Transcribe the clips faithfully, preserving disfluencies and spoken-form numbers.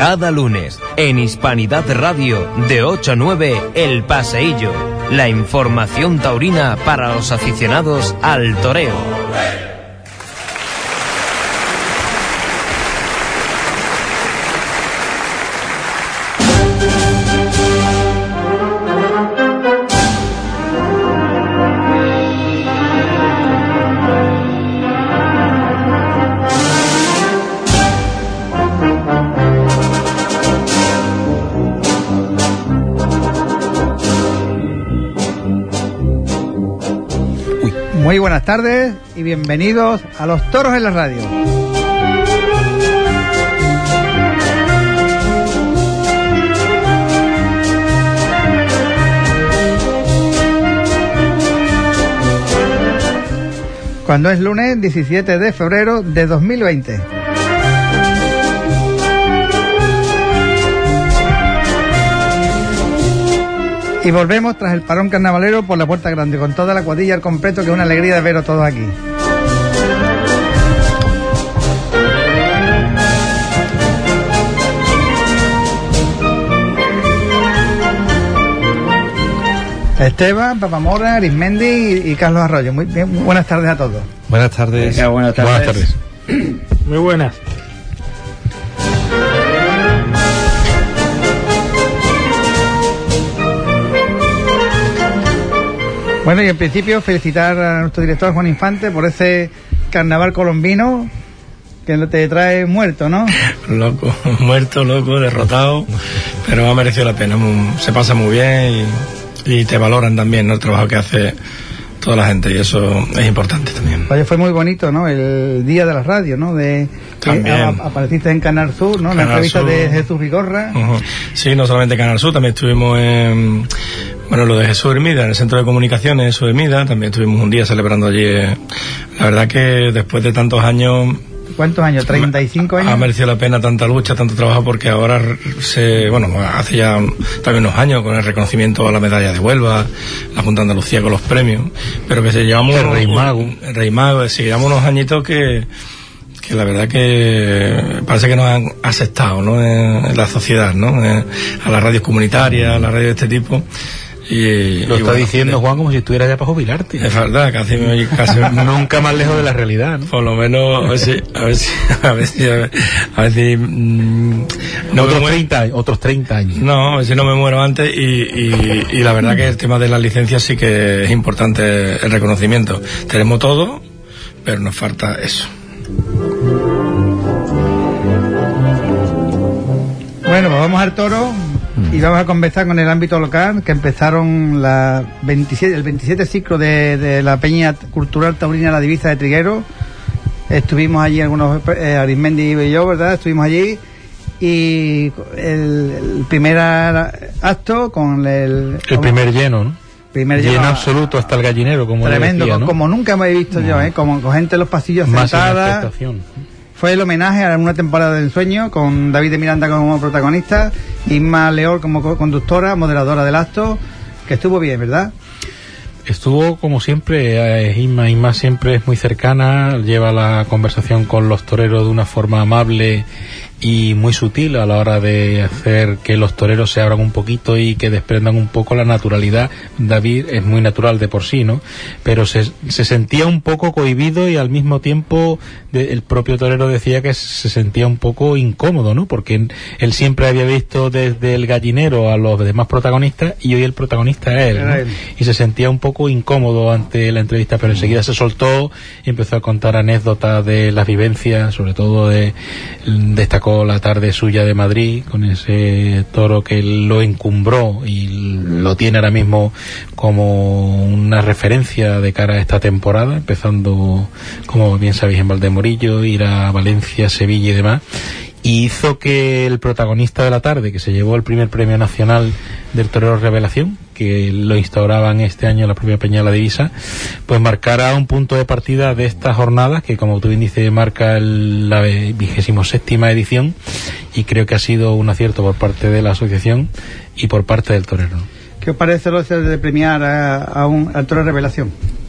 Cada lunes, en Hispanidad Radio, de ocho a nueve, El Paseillo. La información taurina para los aficionados al toreo. Muy buenas tardes y bienvenidos a Los Toros en la Radio. Cuando es lunes diecisiete de febrero de dos mil veinte. Y volvemos tras el parón carnavalero por la Puerta Grande, con toda la cuadrilla al completo, que es una alegría de veros todos aquí. Esteban, Papamora, Arismendi y, y Carlos Arroyo. Muy bien, muy buenas tardes a todos. Buenas tardes. Venga, buenas tardes. Buenas tardes. Muy buenas. Bueno, y en principio felicitar a nuestro director Juan Infante por ese carnaval colombino que te trae muerto, ¿no? Loco, muerto, loco, derrotado, pero ha merecido la pena. Se pasa muy bien y, y te valoran también, ¿no?, el trabajo que hace toda la gente, y eso es importante también. Oye, fue muy bonito, ¿no?, el día de la radio, ¿no? De también. A, apareciste en Canal Sur, ¿no? Canal la entrevista Sur. de Jesús Vigorra. Uh-huh. Sí, no solamente Canal Sur, también estuvimos en, bueno, lo de Jesús Hermida, en el Centro de Comunicaciones Jesús Hermida, también estuvimos un día celebrando allí. Eh, la verdad que después de tantos años... ¿Cuántos años? ¿treinta y cinco años? Ha merecido la pena tanta lucha, tanto trabajo, porque ahora se, bueno, hace ya también unos años con el reconocimiento a la medalla de Huelva, la Junta de Andalucía con los premios, pero que se llevamos... El Rey Mago. El Rey Mago, sí, llevamos unos añitos que, que la verdad que parece que nos han aceptado, ¿no?, en, en la sociedad, ¿no?, en, a las radios comunitarias, a las radios de este tipo. Y, lo y está bueno, diciendo Juan como si estuviera ya para jubilarte. Es verdad, casi, casi nunca más lejos de la realidad, ¿no? Por lo menos, a ver si, a ver si, a ver si, a ver, a ver si mmm, no otros, me treinta, otros treinta años. No, a ver si no me muero antes, y, y, y la verdad que el tema de las licencias sí que es importante, el reconocimiento. Tenemos todo, pero nos falta eso. Bueno, pues vamos al toro. Y vamos a conversar con el ámbito local, que empezaron la veintisiete, el veintisiete ciclo de, de la Peña Cultural Taurina La Divisa de Trigueros. Estuvimos allí, algunos, eh, Arismendi y yo, ¿verdad? Estuvimos allí. Y el, el primer acto con el... El primer lleno, ¿no? Primer lleno lleno absoluto hasta el gallinero, como tremendo, decía, ¿no? como nunca me he visto no. yo, ¿eh? Como con gente en los pasillos sentada. Fue el homenaje a una temporada del sueño, con David de Miranda como protagonista, Isma León como conductora, moderadora del acto, que estuvo bien, ¿verdad? Estuvo como siempre, eh, Isma, Isma siempre es muy cercana, lleva la conversación con los toreros de una forma amable y muy sutil a la hora de hacer que los toreros se abran un poquito y que desprendan un poco la naturalidad. David es muy natural de por sí, ¿no? Pero se, se sentía un poco cohibido, y al mismo tiempo de, el propio torero decía que se sentía un poco incómodo, ¿no? Porque él, él siempre había visto desde el gallinero a los demás protagonistas, y hoy el protagonista es él, ¿no? él. Y se sentía un poco incómodo ante la entrevista, pero enseguida se soltó y empezó a contar anécdotas de las vivencias, sobre todo de, destacó la tarde suya de Madrid con ese toro que lo encumbró y lo tiene ahora mismo como una referencia de cara a esta temporada, empezando, como bien sabéis, en Valdemorillo, ir a Valencia, Sevilla y demás. Y hizo que el protagonista de la tarde, que se llevó el primer premio nacional del Torero Revelación, que lo instauraban este año en la propia Peña de la Divisa, pues marcara un punto de partida de estas jornadas, que como tú bien dices, marca el, la vigésimo séptima edición, y creo que ha sido un acierto por parte de la asociación y por parte del torero. ¿Qué os parece lo de premiar a, a un al Torero Revelación?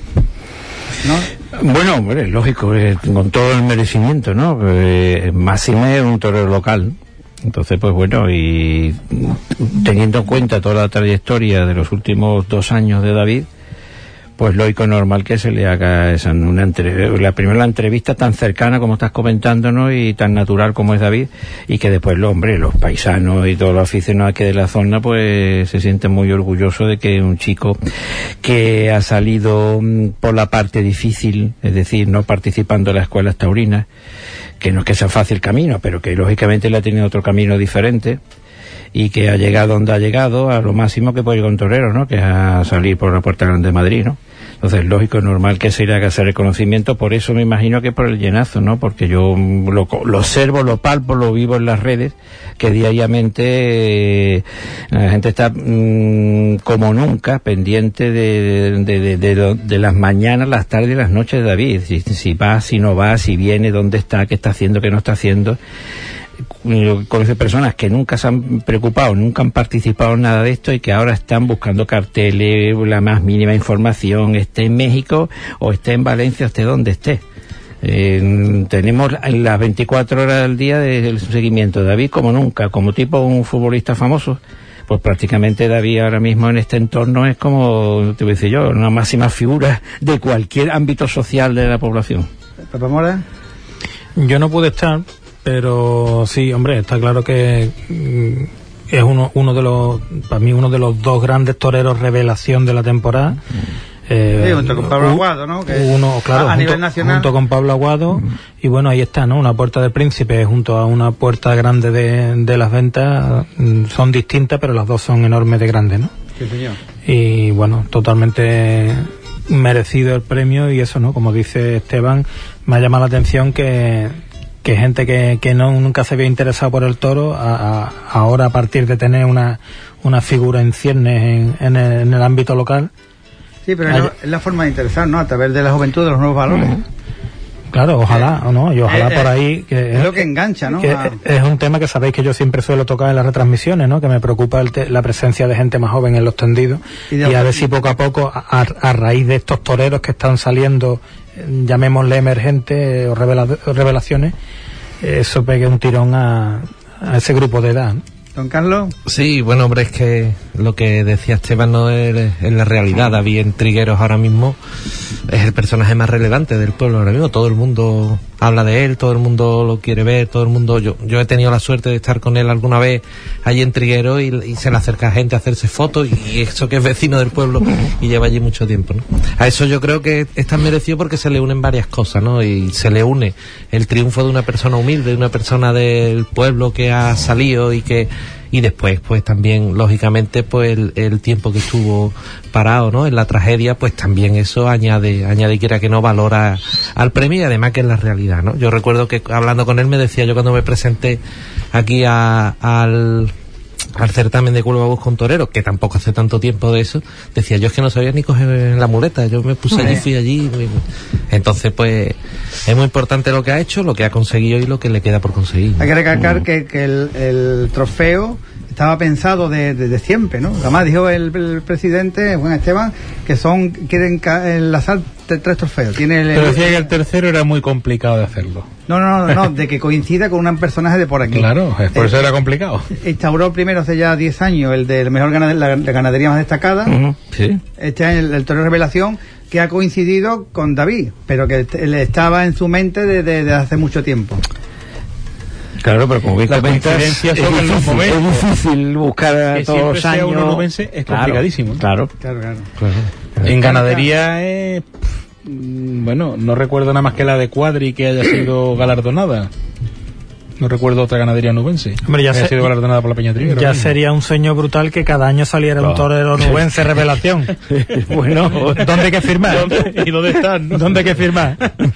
¿No? Bueno, hombre, es lógico, eh, con todo el merecimiento, ¿no? Eh, Máxime es un torero local, Entonces, pues bueno, y teniendo en cuenta toda la trayectoria de los últimos dos años de David, pues lógico normal que se le haga esa, una entre, la primera entrevista tan cercana como estás comentándonos y tan natural como es David, y que después los hombres, los paisanos y todos los aficionados aquí de la zona pues se sienten muy orgullosos de que un chico que ha salido por la parte difícil, es decir, no participando en las escuelas taurinas, que no es que sea fácil camino, pero que lógicamente le ha tenido otro camino diferente, y que ha llegado donde ha llegado a lo máximo que puede llegar un torero, ¿no? Que es a salir por la Puerta Grande de Madrid, ¿no? Entonces, lógico, es normal que se le haga ese reconocimiento, por eso me imagino que por el llenazo, ¿no? Porque yo lo, lo observo, lo palpo, lo vivo en las redes, que diariamente eh, la gente está mmm, como nunca pendiente de, de, de, de, de, de las mañanas, las tardes y las noches de David. Si, si va, si no va, si viene, dónde está, qué está haciendo, qué no está haciendo. Conoce personas que nunca se han preocupado, nunca han participado en nada de esto y que ahora están buscando carteles, la más mínima información, esté en México o esté en Valencia, esté donde esté. Eh, tenemos las veinticuatro horas del día del seguimiento de David como nunca, como tipo un futbolista famoso. Pues prácticamente David ahora mismo en este entorno es como, te voy a decir yo, una máxima figura de cualquier ámbito social de la población. ¿Pepe Mora? Yo no pude estar, pero sí, hombre, está claro que mm, es uno uno de los, para mí, uno de los dos grandes toreros revelación de la temporada. Eh, sí, junto con Pablo Aguado, ¿no? Que uno, claro, a, a junto, nivel nacional. junto con Pablo Aguado, mm. y bueno, ahí está, ¿no? Una Puerta del Príncipe junto a una Puerta Grande de, de las Ventas, mm, son distintas, pero las dos son enormes de grandes, ¿no? Sí, señor. Y bueno, totalmente merecido el premio, y eso, ¿no? Como dice Esteban, me ha llamado la atención que que gente que, que no nunca se había interesado por el toro, a, a, ahora a partir de tener una, una figura en ciernes en, en, el, en el ámbito local. Sí, pero hay... es la forma de interesar, ¿no? A través de la juventud, de los nuevos valores. Uh-huh. Claro, ojalá, o no, y ojalá eh, por ahí... Que, es lo que engancha, ¿no? Que a... Es un tema que sabéis que yo siempre suelo tocar en las retransmisiones, ¿no? Que me preocupa el te, la presencia de gente más joven en los tendidos, y, y a ver si poco a poco, a, a raíz de estos toreros que están saliendo, llamémosle emergentes o revela, revelaciones, eso pegue un tirón a, a ese grupo de edad, ¿no? Don Carlos. Sí, bueno, hombre, es que lo que decía Esteban no es, es la realidad. David en Trigueros ahora mismo es el personaje más relevante del pueblo ahora mismo. Todo el mundo habla de él, todo el mundo lo quiere ver, todo el mundo... Yo yo he tenido la suerte de estar con él alguna vez allí en Trigueros y, y se le acerca gente a hacerse fotos, y, y eso que es vecino del pueblo y lleva allí mucho tiempo, ¿no? A eso yo creo que es tan merecido porque se le unen varias cosas, ¿no? Y se le une el triunfo de una persona humilde, de una persona del pueblo que ha salido y que... Y después, pues también, lógicamente, pues el, el tiempo que estuvo parado, ¿no? En la tragedia, pues también eso añade, añade quiera que no, valora al premio, y además que es la realidad, ¿no? Yo recuerdo que hablando con él me decía, yo cuando me presenté aquí a, al, al certamen de Curva Bus con Toreros, que tampoco hace tanto tiempo de eso, decía, yo es que no sabía ni coger la muleta, yo me puse allí, fui allí. Entonces, pues, es muy importante lo que ha hecho, lo que ha conseguido y lo que le queda por conseguir. Hay que recalcar mm. que, que el, el trofeo estaba pensado desde de, de siempre, ¿no? Además dijo el, el presidente, Juan Esteban, que son, quieren enlazar tres trofeos. Tiene el, Pero decía que el tercero era muy complicado de hacerlo. No, no, no, no, de que coincida con un personaje de por aquí. Claro, por eso eh, era complicado. Instauró primero hace ya diez años el de la mejor ganad la, la ganadería más destacada. Uh-huh, sí. Este año el, el Torero Revelación, que ha coincidido con David, pero que él estaba en su mente desde de hace mucho tiempo. Claro, pero como bien comentas, es difícil, es difícil buscar que todos los años. Uno nubense es complicadísimo. Claro, claro, claro. claro, claro. En ganadería es... Bueno, no recuerdo nada más que la de Cuadri que haya sido galardonada. No recuerdo otra ganadería nubense. Hombre, ya que haya sido galardonada por la Peña Trigueros. Ya mismo. Sería un sueño brutal que cada año saliera no. un torero nubense revelación. Bueno, ¿dónde hay que firmar? ¿Dónde, ¿Y dónde están? ¿no? ¿Dónde hay que firmar?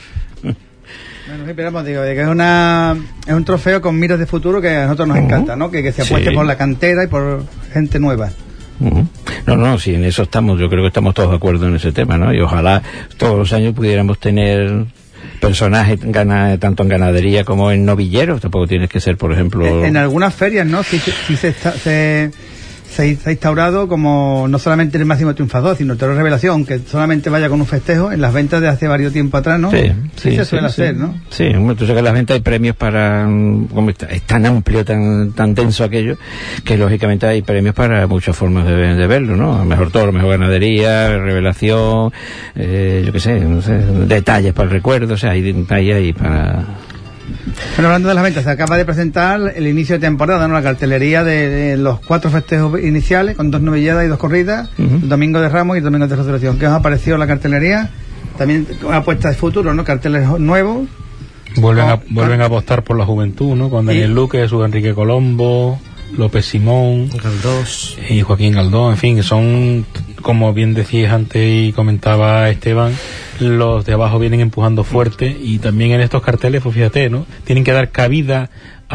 Bueno, sí, pero digo, de que es una es un trofeo con miras de futuro que a nosotros nos uh-huh. encanta, ¿no? Que, que se apueste sí. por la cantera y por gente nueva. Uh-huh. No, no, sí, en eso estamos, yo creo que estamos todos de acuerdo en ese tema, ¿no? Y ojalá todos los años pudiéramos tener personajes gana, tanto en ganadería como en novilleros. Tampoco tienes que ser, por ejemplo... En, en algunas ferias, ¿no? Sí, sí se, está, se, se, se ha instaurado como no solamente el máximo triunfador, sino el toro revelación, que solamente vaya con un festejo en las ventas de hace varios tiempo atrás, ¿no? Sí, sí, sí, se sí, suele sí. hacer, ¿no? Sí, tú sabes que en las ventas hay premios para, como está, es tan amplio, tan tan denso aquello, que lógicamente hay premios para muchas formas de, de verlo, ¿no? Mejor toro, mejor ganadería, revelación, eh, yo qué sé, no sé, detalles para el recuerdo, o sea, hay detalles ahí para... Bueno, hablando de las ventas, se acaba de presentar el inicio de temporada, ¿no? La cartelería de, de los cuatro festejos iniciales, con dos novilladas y dos corridas, uh-huh. el Domingo de Ramos y el Domingo de Resurrección. ¿Qué os ha parecido la cartelería? También una apuesta de futuro, ¿no? Carteles nuevos. Vuelven, oh, a, vuelven a apostar por la juventud, ¿no? Con Daniel y... Luque, Jesús Enrique Colombo, López Simón, Galdós y Joaquín Galdós, en fin, son, como bien decías antes y comentaba Esteban, los de abajo vienen empujando fuerte, y también en estos carteles, pues fíjate, ¿no? Tienen que dar cabida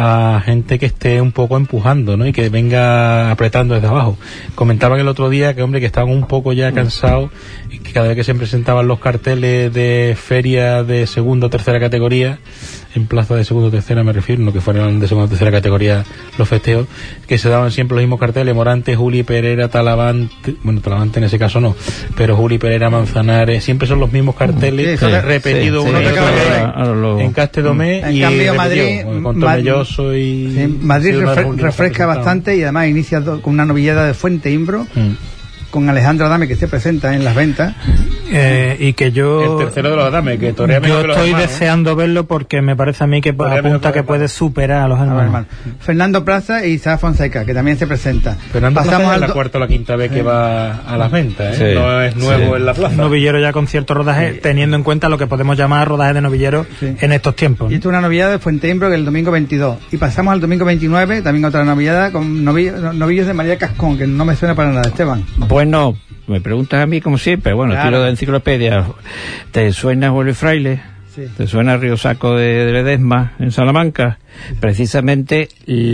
a gente que esté un poco empujando, ¿no? Y que venga apretando desde abajo. Comentaban el otro día que, hombre, que estaban un poco ya cansados, y que cada vez que se presentaban los carteles de feria de segunda o tercera categoría, en plaza de segunda o tercera me refiero, no que fueran de segunda o tercera categoría los festejos, que se daban siempre los mismos carteles: Morante, Juli Pereira, Talavante, bueno, Talavante en ese caso no, pero Juli Pereira, Manzanares, siempre son los mismos carteles, sí, repetidos, sí, uno sí, sí, otro en Castedomé, en y cambio Madrid, con Tomelloso y... Sí, Madrid refre- refresca bastante, y además inicia do, con una novillada de Fuente Imbro, mm. con Alejandro Adame, que se presenta en las ventas. Eh, y que yo... El tercero de los Adame, que torea mejor Yo que los estoy hermanos. deseando verlo, porque me parece a mí que Torea apunta que puede superar a los hermanos. hermano. Fernando Plaza y Isaac Fonseca, que también se presenta. Fernando Pasamos Plaza es al la do... cuarta o la quinta vez sí. que va a las ventas, ¿eh? Sí. No es nuevo sí. en la plaza. Novillero ya con cierto rodaje, teniendo en cuenta lo que podemos llamar rodaje de novillero sí. en estos tiempos, ¿no? Y esto es una novillada de Fuente Imbro, que el domingo veintidós. Y pasamos al domingo veintinueve, también otra novillada con novillos, novillos de María Cascón, que no me suena para nada, Esteban. Bueno, me preguntas a mí como siempre, bueno, claro. Tiro de enciclopedia. ¿Te suena Julio Fraile? Sí. ¿Te suena Río Saco de, de Ledesma en Salamanca? Sí. Precisamente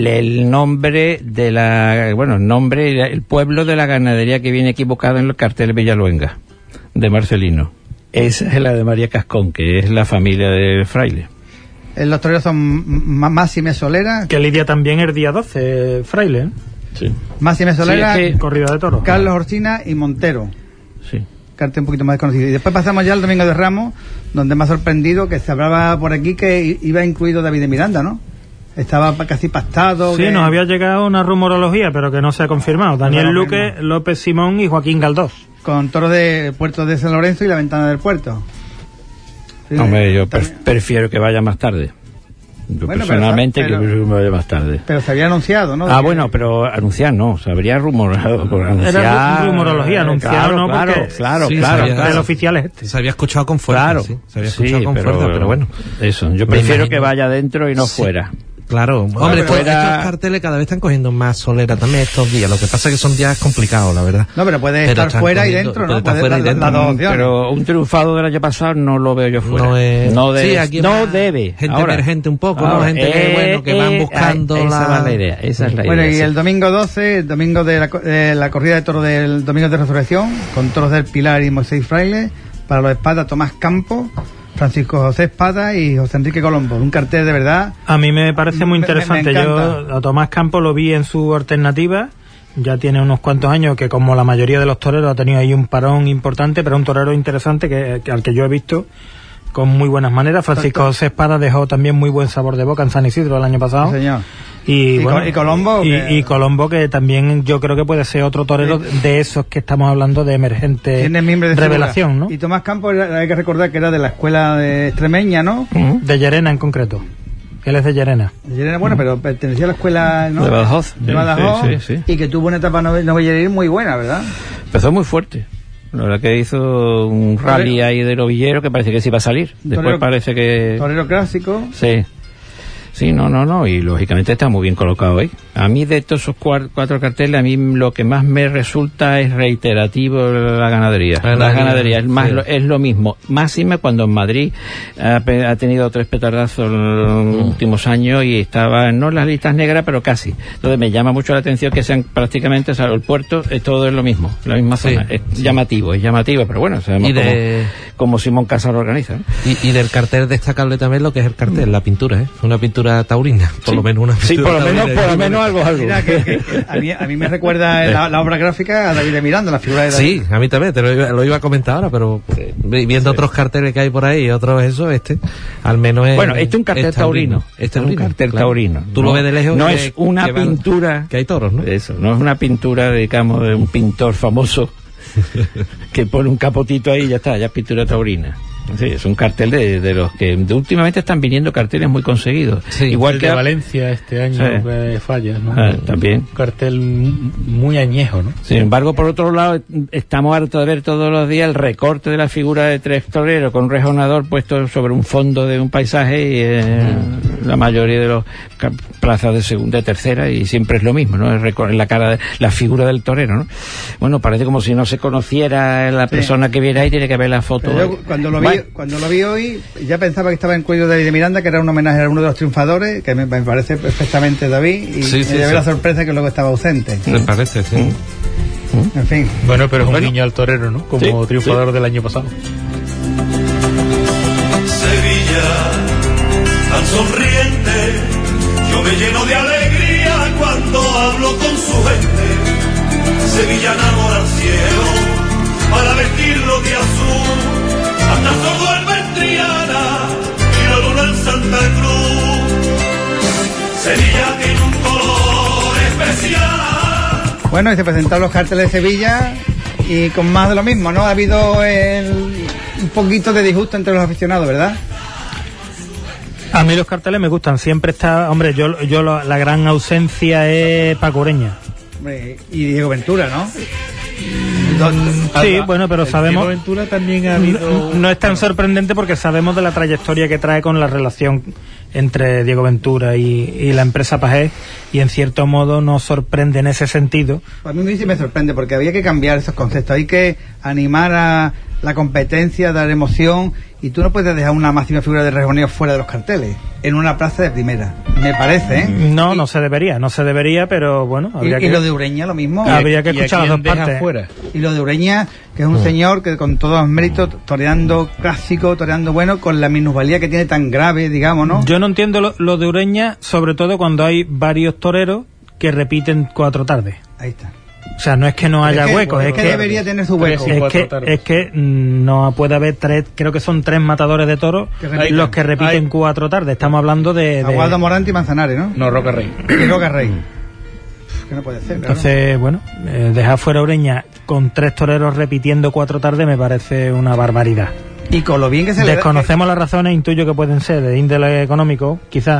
el nombre de la, bueno, el nombre, el pueblo de la ganadería que viene equivocado en el cartel Villaluenga, de Marcelino. Esa es la de María Cascón, que es la familia de Fraile. Los toreros son Máxime Solera. Que lidia también el día doce, Fraile, ¿eh? Sí. Máxime Solera, sí, es que... corrida de toros. Carlos Orsina y Montero. Sí. Cartel un poquito más desconocido. Y después pasamos ya al Domingo de Ramos, donde me ha sorprendido que se hablaba por aquí que iba incluido David de Miranda, ¿no? Estaba casi pactado. Sí, que... nos había llegado una rumorología, pero que no se ha confirmado. Daniel Luque, López Simón y Joaquín Galdós. Con toros de Puerto de San Lorenzo y la Ventana del Puerto. Sí, hombre, yo pre- prefiero que vaya más tarde. Yo bueno, personalmente pero, pero, que me vaya más tarde. Pero se había anunciado, ¿no? Ah, bueno, pero anunciar no, se habría rumorado. Por anunciar, era rumorología, anunciar claro, no, claro, porque claro, sí, claro, había, claro. El oficial es este. Se había escuchado con fuerza, claro, sí, se había escuchado sí, con pero, fuerza, pero bueno. Eso, yo prefiero que vaya dentro y no sí. fuera. Claro, bueno, hombre, pues fuera... estos carteles cada vez están cogiendo más solera también estos días. Lo que pasa es que son días complicados, la verdad. No, pero puede pero estar fuera cogiendo, y dentro, ¿no? Puede fuera y dentro. La, la, la pero un triunfado del año pasado no lo veo yo fuera. No, es... no debe. Sí, aquí no debe. Gente ahora, emergente un poco, ahora, ¿no? Gente eh, que, bueno, que van buscando eh, la... Esa es la idea, esa es la bueno, idea. y sí. el domingo doce, el domingo de la, de la corrida de toros del Domingo de Resurrección, con toros del Pilar y Moisés Fraile, para los espadas Tomás Campos, Francisco José Espada y José Enrique Colombo. Un cartel de verdad. A mí me parece muy interesante. Me, me Yo a Tomás Campos lo vi en su alternativa. Ya tiene unos cuantos años que, como la mayoría de los toreros, ha tenido ahí un parón importante, pero un torero interesante que, que al que yo he visto con muy buenas maneras. Francisco José Espada dejó también muy buen sabor de boca en San Isidro el año pasado. Sí, señor. Y, y, bueno, y Colombo y, que... y Colombo, que también yo creo que puede ser otro torero sí. de esos que estamos hablando, de emergente de revelación, figura. ¿no? Y Tomás Campos, hay que recordar que era de la escuela de extremeña, ¿no? Uh-huh. De Llerena en concreto. Él es de Llerena. De Llerena, bueno, uh-huh. pero pertenecía a la escuela, ¿no? De Badajoz. De Badajoz, sí, sí, sí. Y que tuvo una etapa novilleril muy buena, ¿verdad? Empezó muy fuerte. La verdad que hizo un rally torero. Ahí de novillero que parece que sí iba a salir. Después torero, parece que... Torero clásico. Sí. Sí, no, no, no, y lógicamente está muy bien colocado ahí. A mí de estos esos cuatro, cuatro carteles, a mí lo que más me resulta es reiterativo la ganadería. La, la ganadería, es, más, sí. lo, es lo mismo. Máxime cuando en Madrid ha, ha tenido tres petardazos en los mm. últimos años y estaba, no en las listas negras, pero casi. Entonces me llama mucho la atención que sean prácticamente, o sea, el puerto, es todo es lo mismo, la misma zona. Sí. Es llamativo, es llamativo, pero bueno, sabemos de... cómo, cómo Simón Casas lo organiza. ¿eh? Y, y del cartel destacable también lo que es el cartel, mm. la pintura, ¿eh? Una pintura pintura taurina, por Sí. lo menos una pintura Sí, por lo taurina. menos, por lo menos algo, algo. Mira, que, que- que a, mí, a mí me recuerda la, la obra gráfica a David de Miranda, la figura de David. Sí, a mí también, te lo iba, lo iba a comentar ahora, pero eh, viendo otros carteles que hay por ahí, otros eso, este, al menos es... Bueno, este es un cartel taurino. Este es un cartel taurino. Tú lo ves de lejos. No que- es una que van- pintura. que hay toros, ¿no? Eso, no es una pintura, digamos, de un pintor famoso que pone un capotito ahí y ya está, ya es pintura taurina. Sí, es un cartel de, de los que de últimamente están viniendo carteles muy conseguidos. Sí, Igual el que de a- Valencia este año Sí. que falla, ¿no? Ah, también. Un cartel m- muy añejo, ¿no? Sin embargo, por otro lado, estamos hartos de ver todos los días el recorte de la figura de tres toreros con un rejonador puesto sobre un fondo de un paisaje y eh, la mayoría de los ca- plazas de segunda y tercera, y siempre es lo mismo, ¿no? El recor- la cara de la figura del torero, ¿no? Bueno, parece como si no se conociera la Sí. persona que viene ahí, tiene que ver la foto. Pero yo cuando lo vi, Bueno, cuando lo vi hoy, ya pensaba que estaba en cuello de David de Miranda, que era un homenaje a uno de los triunfadores, que me, me parece perfectamente David, y Sí, sí, me llevé sí. la sorpresa que luego estaba ausente. Me parece, sí. En fin. Bueno, pero es un Bueno. guiño al torero, ¿no? Como Sí, triunfador del año pasado. Sevilla, tan sonriente, yo me lleno de alegría cuando hablo con su gente. Sevilla enamora al cielo para vestirlo de azul, hasta sordo el Ventriana y la luna en Santa Cruz. Sevilla tiene un color especial. Bueno, y se presentaron los carteles de Sevilla y con más de lo mismo, ¿no? Ha habido el, un poquito de disgusto entre los aficionados, ¿verdad? A mí los carteles me gustan, siempre está, hombre, yo, yo lo- la gran ausencia es Paco Ureña. Hombre, y Diego Ventura, ¿no? Do- Sí, bueno, pero El sabemos... Diego Ventura también ha habido... No, no es tan sorprendente porque sabemos de la trayectoria que trae con la relación entre Diego Ventura y, y la empresa Pajés, y en cierto modo nos sorprende en ese sentido. A mí sí me sorprende porque había que cambiar esos conceptos, hay que animar a la competencia, dar emoción, y tú no puedes dejar una máxima figura de rejoneo fuera de los carteles, en una plaza de primera, me parece, ¿eh? No, Y- no se debería, no se debería, pero bueno, Y, habría y que... lo de Ureña lo mismo. Habría que ¿Y a escuchar las quién dos deja partes. fuera? Y lo de Ureña, que es un señor que con todos los méritos, toreando clásico, toreando bueno, con la minusvalía que tiene tan grave, digamos, ¿no? Yo no entiendo lo, lo de Ureña, sobre todo cuando hay varios toreros que repiten cuatro tardes. Ahí está. O sea, no es que no haya es que, huecos, es es que, que... debería tener su hueco. Sí, Es cuatro que, tardes. es que mm, no puede haber tres, creo que son tres matadores de toros Que repiten. los que repiten Hay- cuatro tardes. Estamos hablando de... de- Aguado, Morante y Manzanares, ¿no? No, Roca Rey. Y Roca Rey. Que no puede ser, claro. Entonces, bueno, eh, dejar fuera a Ureña con tres toreros repitiendo cuatro tardes me parece una barbaridad. Y con lo bien que se le da- Desconocemos las razones, intuyo que pueden ser de índole económico, quizás,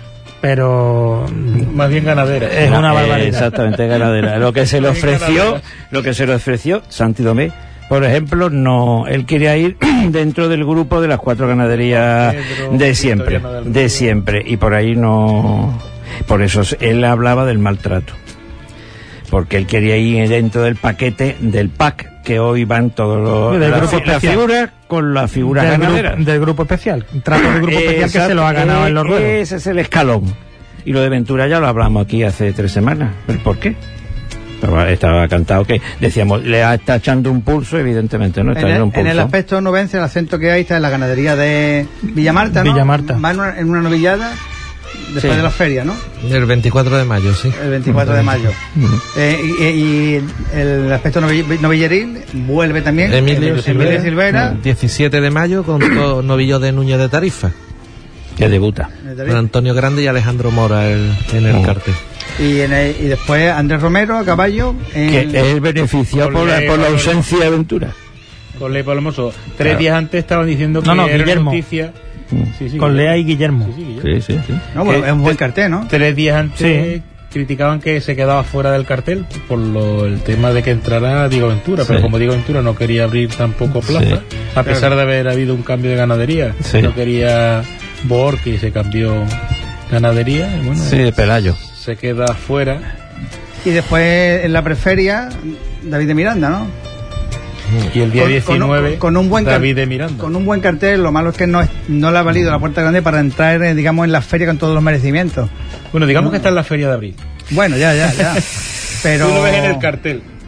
pero mm, Más bien ganadera. es una Eh, barbaridad. exactamente, ganadera. Lo que se le ofreció, lo que se le ofreció, Santi Domé, por ejemplo, no, él quería ir dentro del grupo de las cuatro ganaderías Pedro, de siempre, Victoriano del de Río. siempre, y por ahí no, por eso él hablaba del maltrato, porque él quería ir dentro del paquete del pack que hoy van todos los Del la, grupo fi- la especial. figura con la figura del, ganadera. grupo, del grupo especial, trato del grupo especial que se lo ha ganado en los ruedos. Ese es el escalón. Y lo de Ventura ya lo hablamos aquí hace tres semanas. ¿Pero por qué? Estaba, estaba cantado que decíamos, le está echando un pulso, evidentemente, ¿no? Está En el, echando un en el pulso. aspecto novense, el acento que hay está en la ganadería de Villamarta, ¿no? Villamarta. Va en una, en una novillada después Sí. de la feria, ¿no? El veinticuatro de mayo, sí. El veinticuatro de mayo. Eh, y, y el aspecto novill- novilleril vuelve también. Emilio Silvera. Silvera. diecisiete de mayo con dos novillos de Núñez de Tarifa. Que debuta. Con Antonio Grande y Alejandro Mora el- en el Oh. cartel. Y, en el- y después Andrés Romero a caballo. En, Que es beneficiado por la, por la ausencia de Ventura. Con Ley Palomoso. Tres Claro. días antes estaban diciendo que No, no, era Guillermo. noticia. Sí, sí, Con Guillermo. Lea y Guillermo. Sí, sí, Guillermo. Sí, sí, sí. no, bueno, que- es un buen cartel, ¿no? Tres días antes Sí. criticaban que se quedaba fuera del cartel por lo, el tema de que entrará Diego Ventura, pero Sí. como Diego Ventura no quería abrir tampoco plaza, Sí. a pesar de haber habido un cambio de ganadería, Sí. no quería Boor, que se cambió ganadería, y bueno, Sí, de Pelayo. se queda fuera. Y después en la preferia, David de Miranda, ¿no? Y el día Con- diecinueve, con, con un buen car- David de Miranda. Con un buen cartel, lo malo es que no, es- no le ha valido la puerta grande para entrar, eh, digamos, en la feria con todos los merecimientos. Bueno, digamos que está en la feria de abril. Bueno, ya, ya, ya. Pero. Tú lo ves en el cartel.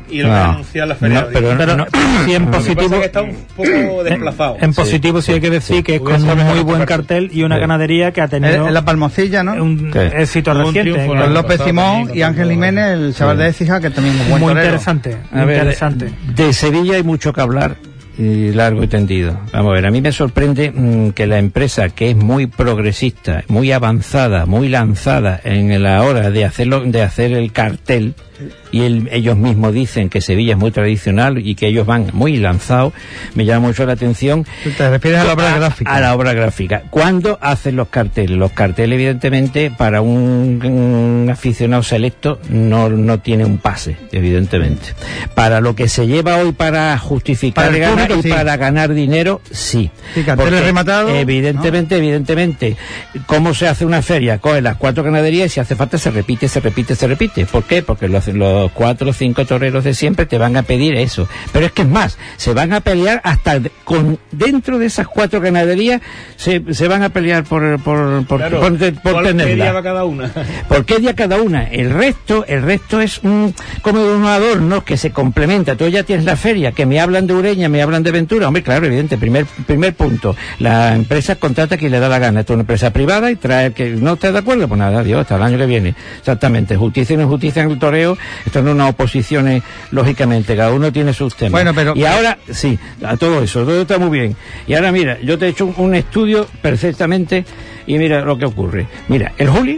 y lo no. que anuncia la feria. No, pero Pero no, sí, en positivo, que está un poco desplazado. en positivo sí hay que decir Sí. que es con un muy buen cartel y una Sí. ganadería que ha tenido En, en la Palmocilla, ¿no? un Sí. éxito Un reciente. triunfo, en- ¿no? Con López pasado Simón también, y Ángel con- Jiménez, el chaval de Écija, que también es un buen muy torero. interesante, A ver, interesante. de Sevilla hay mucho que hablar y largo y tendido. Vamos a ver, a mí me sorprende mmm, que la empresa, que es muy progresista, muy avanzada, muy lanzada en la hora de hacerlo, de hacer el cartel, y el, ellos mismos dicen que Sevilla es muy tradicional y que ellos van muy lanzados, me llama mucho la atención. Te refieres a la obra gráfica. A la obra gráfica. ¿Cuándo hacen los carteles? Los carteles, evidentemente, para un, un aficionado selecto no, no tiene un pase, evidentemente. Para lo que se lleva hoy para justificar Para el ganar público, y sí. para ganar dinero, sí. Sí, carteles Porque, rematados, Evidentemente, evidentemente. ¿Cómo se hace una feria? Coge las cuatro ganaderías y si hace falta se repite, se repite, se repite. ¿Por qué? Porque los, los cuatro o cinco toreros de siempre te van a pedir eso. Pero es que es más, se van a pelear hasta de- con dentro de esas cuatro ganaderías, se, se van a pelear por, por, por, Claro, por, por ¿cuál- tenerla. ¿Qué día va cada una? ¿Por qué día cada una? El resto, el resto es un, como unos adornos que se complementa. Tú ya tienes la feria, que me hablan de Ureña, me hablan de Ventura. Hombre, claro, evidente. Primer, primer punto. La empresa contrata a quien le da la gana. Esto es una empresa privada y trae que no esté de acuerdo, pues nada, Dios, hasta el año que viene. Exactamente. Justicia y no justicia en el toreo. Esto no es una oposición, lógicamente. Cada uno tiene sus temas. Bueno, pero- Y ahora, sí, a todo eso, todo está muy bien. Y ahora mira, yo te he hecho un, un estudio perfectamente y mira lo que ocurre. Mira, el Juli,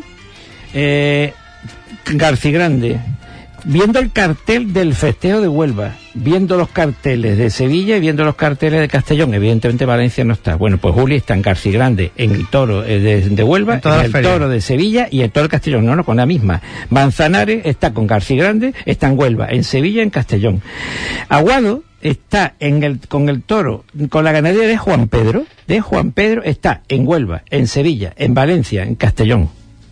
eh, Garcigrande, viendo el cartel del festejo de Huelva, viendo los carteles de Sevilla y viendo los carteles de Castellón, evidentemente Valencia no está. Bueno, pues Juli está en Garcigrande, en el toro eh, de, de Huelva, En todas en las el ferias. toro de Sevilla y el toro de Castellón, no, no, con la misma. Manzanares está con Garcigrande, está en Huelva, en Sevilla, en Castellón. Aguado está en el, con el toro, con la ganadería de Juan Pedro, de Juan Pedro está en Huelva, en Sevilla, en Valencia, en Castellón,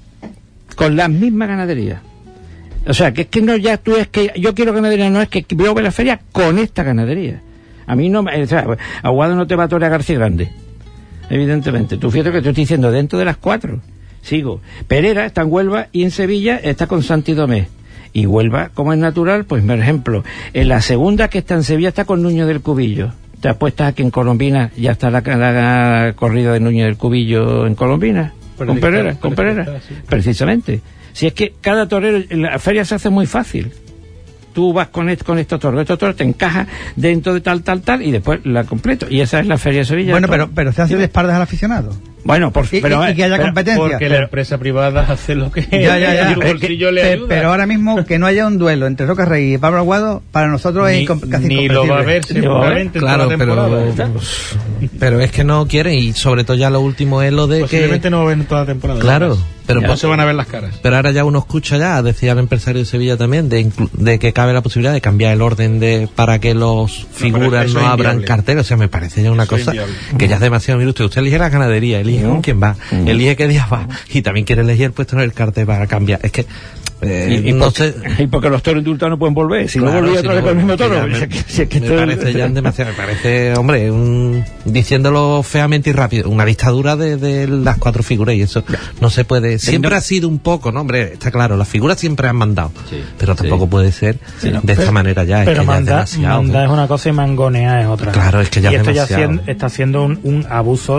con las mismas ganaderías. O sea, que es que no ya tú es que yo quiero ganadería, no es que yo voy a la feria con esta ganadería. A mí no, me- o sea, Aguado no te va a torear García Grande, evidentemente. Tú fíjate que te estoy diciendo dentro de las cuatro. Sigo. Pereira está en Huelva y en Sevilla está con Santi Domé. Y Huelva, como es natural, pues por ejemplo, en la segunda que está en Sevilla está con Nuño del Cubillo. ¿Te apuestas a que en Colombina ya está la, la, la corrida de Nuño del Cubillo en Colombina? Por Con el Pereira, dictado, con por el Pereira. dictado, sí. Precisamente. Si es que cada torero, en la feria se hace muy fácil. Tú vas con, est- con estos toros, estos toros te encajas dentro de tal, tal, tal, y después la completo. Y esa es la feria de Sevilla. Bueno, Todo. pero, pero se hace de espaldas al aficionado. Bueno, por Y, pero, y- y que haya pero- competencia. Porque la empresa privada hace lo que Ya, ya, ya. el bolsillo le Pe- ayuda. pero ahora mismo que no haya un duelo entre Roca Rey y Pablo Aguado, para nosotros es ni, incom- casi ni lo va a ver incomprensible. seguramente en Claro, toda la pero, temporada. pero es que no quieren y sobre todo ya lo último es lo de Posiblemente que... no va a ver en toda la temporada. Claro, además. pero no pues- se van a ver las caras. Pero ahora ya uno escucha ya, decía el empresario de Sevilla también, de, inclu- de que cabe la posibilidad de cambiar el orden de para que los figuras eso no, es abran inviable. carteles. O sea, me parece ya una Eso es cosa inviable. que ya es demasiado. Mire usted, usted elige la ganadería, elige con quién va, elige qué día va y también quiere elegir el puesto en el cartel para cambiar. Es que, eh, y, y no porque, sé... y porque los toros indultados no pueden volver. Si Claro, no volvía si otra vez no, con el mismo que toro. ya me, Si es que- si es que me esto- parece ya demasiado, me parece, hombre, un, diciéndolo feamente y rápido, una dictadura de, de las cuatro figuras y eso no se puede, siempre no- ha sido un poco, ¿no? Hombre, está claro, las figuras siempre han mandado, Sí, pero tampoco sí. puede ser Sí, no. de esta manera ya, es Pero que ya es manda, demasiado. manda es una cosa y mangonear es otra. Claro, es que ya y es esto ya demasiado. sien- está siendo un, un abuso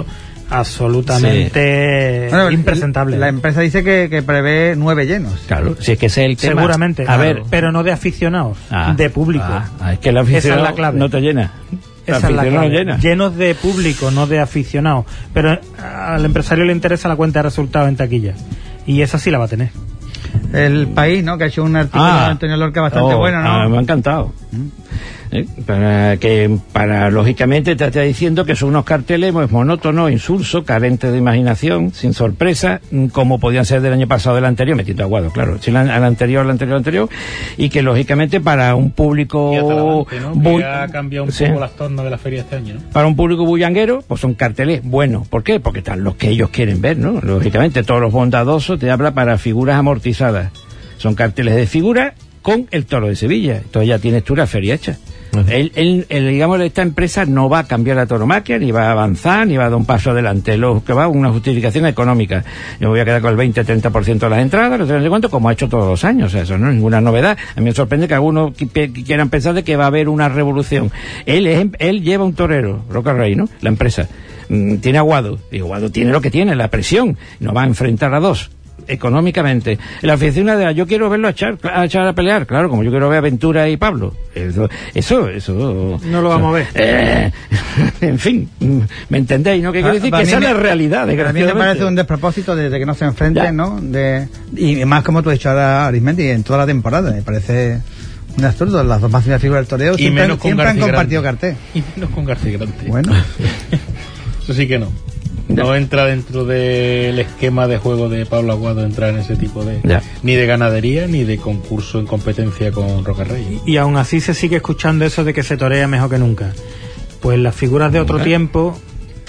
absolutamente Bueno, impresentable. La empresa dice que, que prevé nueve llenos. Claro, si es que ese es el tema. Seguramente. A claro, ver, pero no de aficionados, ah, de público. ah, ah, es que el aficionado Esa es la clave. no te llena. El Esa es la aficionado clave. llena. Llenos de público, no de aficionados. Pero al empresario le interesa la cuenta de resultados en taquilla. Y esa sí la va a tener. El país, ¿no? Que ha hecho un artículo Ah. de Antonio Lorca bastante Oh, bueno, ¿no? ah, me ha encantado. ¿Eh? Para que, para lógicamente te está diciendo que son unos carteles pues, monótonos, insulsos, carentes de imaginación, sin sorpresa, mm, como podían ser del año pasado, del anterior, metiendo aguado, claro, si al anterior, al anterior, al anterior, y que lógicamente para un público Y hasta adelante, ¿no? bull- Que ha cambiado un sí. poco las tornas de la feria este año, ¿no? Para un público bullanguero, pues son carteles buenos. ¿Por qué? Porque están los que ellos quieren ver, ¿no? Lógicamente, todos los bondadosos te habla para figuras amortizadas. Son carteles de figura con el toro de Sevilla. Entonces ya tienes tú la feria hecha. Uh-huh. Él, él, él, digamos, esta empresa no va a cambiar la tauromaquia, ni va a avanzar, ni va a dar un paso adelante. Lo que va a una justificación económica. Yo me voy a quedar con el veinte treinta por ciento de las entradas, no sé cuánto, como ha hecho todos los años. O sea, eso no es ninguna novedad. A mí me sorprende que algunos quieran pensar de que va a haber una revolución. Él, es, él lleva un torero, Roca Rey, ¿no? La empresa. Mm, tiene Aguado. Y Aguado tiene lo que tiene, la presión. No va a enfrentar a dos. Económicamente, la afición de yo quiero verlo a echar, a echar a pelear, claro, como yo quiero ver a Ventura y Pablo, eso, eso, eso no lo vamos eso, a ver. Eh, en fin, ¿me entendéis? ¿No? ¿Qué quiero decir? Que esa es la realidad. A mí me parece un despropósito de, de que no se enfrenten, ya. ¿no? De, y más como tú has dicho ahora, Arismendi, en toda la temporada, me parece un absurdo. Las dos máximas figuras del toreo siempre, siempre han compartido cartel. Y menos con García Grande. Bueno, eso sí que no. No entra dentro del esquema de juego de Pablo Aguado entrar en ese tipo de... Ya. Ni de ganadería, ni de concurso en competencia con Roca Rey. Y, y aún así se sigue escuchando eso de que se torea mejor que nunca. Pues las figuras de otro ¿Eh? tiempo,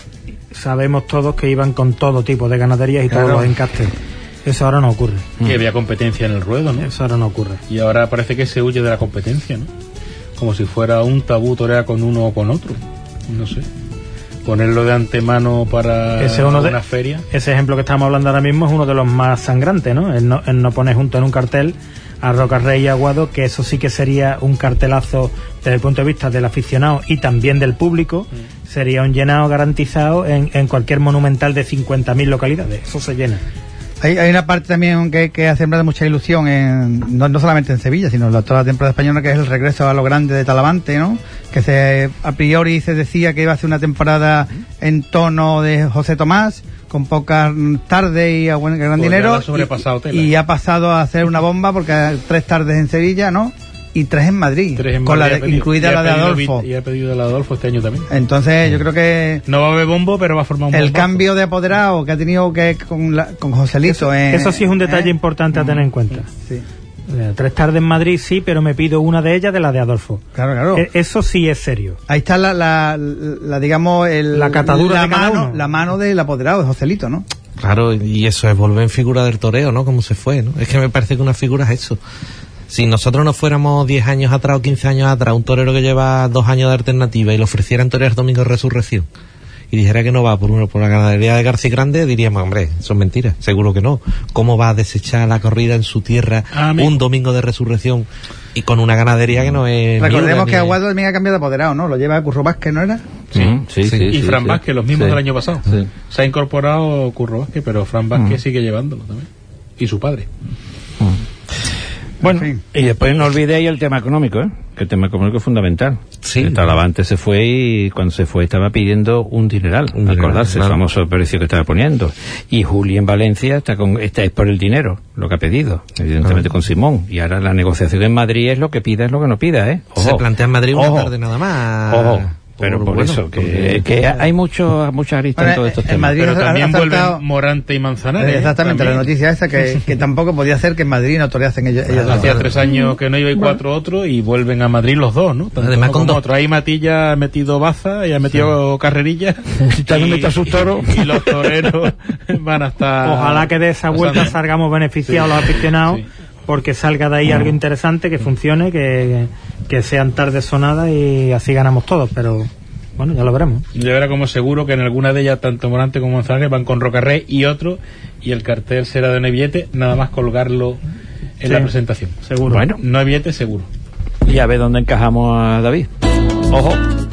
sabemos todos que iban con todo tipo de ganaderías y claro. todos los encastes. Eso ahora no ocurre. Y había competencia en el ruedo, ¿no? Eso ahora no ocurre. Y ahora parece que se huye de la competencia, ¿no? Como si fuera un tabú torear con uno o con otro. No sé. Ponerlo de antemano para ese uno una de, feria. Ese ejemplo que estamos hablando ahora mismo es uno de los más sangrantes, ¿no? El no, el no poner junto en un cartel a Roca Rey y Aguado, que eso sí que sería un cartelazo desde el punto de vista del aficionado y también del público. Mm. Sería un llenado garantizado en, en cualquier monumental de cincuenta mil localidades. Eso se llena. Hay, hay una parte también que, que ha sembrado mucha ilusión, en, no, no solamente en Sevilla, sino en toda la temporada española, que es el regreso a lo grande de Talavante, ¿no? Que se a priori se decía que iba a ser una temporada en tono de José Tomás, con pocas tardes y a buen gran pues dinero, y, y ha pasado a hacer una bomba porque hay tres tardes en Sevilla, ¿no? Y tres en Madrid, tres en con Madrid la de, pedido, incluida la de Adolfo. Y ha pedido la de Adolfo este año también. Entonces yo creo que no va a haber bombo, pero va a formar un el bombazo. cambio de apoderado que ha tenido que con, la, con Joselito. Eso, en, eso sí es un detalle eh, importante a tener en cuenta. Sí. Tres tardes en Madrid sí, pero me pido una de ellas de la de Adolfo. Claro, claro. E- eso sí es serio. Ahí está la, la, la, la digamos, el, la catadura la de cada mano, uno. la mano del apoderado, de Joselito, ¿no? Claro, y eso es volver en figura del toreo, ¿no? Como se fue, ¿no? Es que me parece que una figura es eso. Si nosotros nos fuéramos diez años atrás o quince años atrás, un torero que lleva dos años de alternativa y le ofrecieran torear Domingo de Resurrección y dijera que no va por uno por la ganadería de García Grande, diríamos, hombre, son mentiras, seguro que no. ¿Cómo va a desechar la corrida en su tierra Amigo. un Domingo de Resurrección y con una ganadería que no es... Recordemos que ni... Aguado también ha cambiado de apoderado, ¿no? Lo lleva Curro Vázquez, ¿no era? Sí, sí, sí, sí, sí Y Fran sí, Vázquez, los mismos sí. del año pasado. Sí. Se ha incorporado Curro Vázquez, pero Fran Vázquez mm. sigue llevándolo también. Y su padre. Mm. Bueno, en fin. Y después no olvidéis el tema económico, ¿eh? Que el tema económico es fundamental. Sí. El Talavante se fue y cuando se fue estaba pidiendo un dineral, un acordarse, dineral, el famoso precio que estaba poniendo. Y Juli en Valencia está con, está es por el dinero, lo que ha pedido, evidentemente ah. con Simón. Y ahora la negociación en Madrid es lo que pida, es lo que no pida, ¿eh? Ojo. Se plantea en Madrid una Ojo. tarde nada más. Ojo. Pero por, por bueno, eso, que, porque... que hay mucho, muchas aristas bueno, en todos estos en temas. Madrid pero también saltado... vuelven Morante y Manzanares. Exactamente, también. la noticia esa que, que tampoco podía ser que en Madrid no toreasen ellos. ellos Hacía dos. tres años que no iba y cuatro otros y vuelven a Madrid los dos, ¿no? Tanto Además con dos. Otro. Ahí Matilla ha metido baza y ha metido sí. carrerilla. Y también mete a sus toros. Y los toreros van a estar... Ojalá que de esa vuelta salgamos beneficiados sí. los aficionados. Sí. Porque salga de ahí algo interesante, que funcione, que, que sean tardes sonadas y así ganamos todos, pero... Bueno, ya lo veremos. Yo era como seguro que en alguna de ellas, tanto Morante como Manzanares van con Roca Rey y otro, y el cartel será de no hay billete, nada más colgarlo en sí, la presentación. Seguro. Bueno, no hay billete, seguro. Y a ver dónde encajamos a David. Ojo.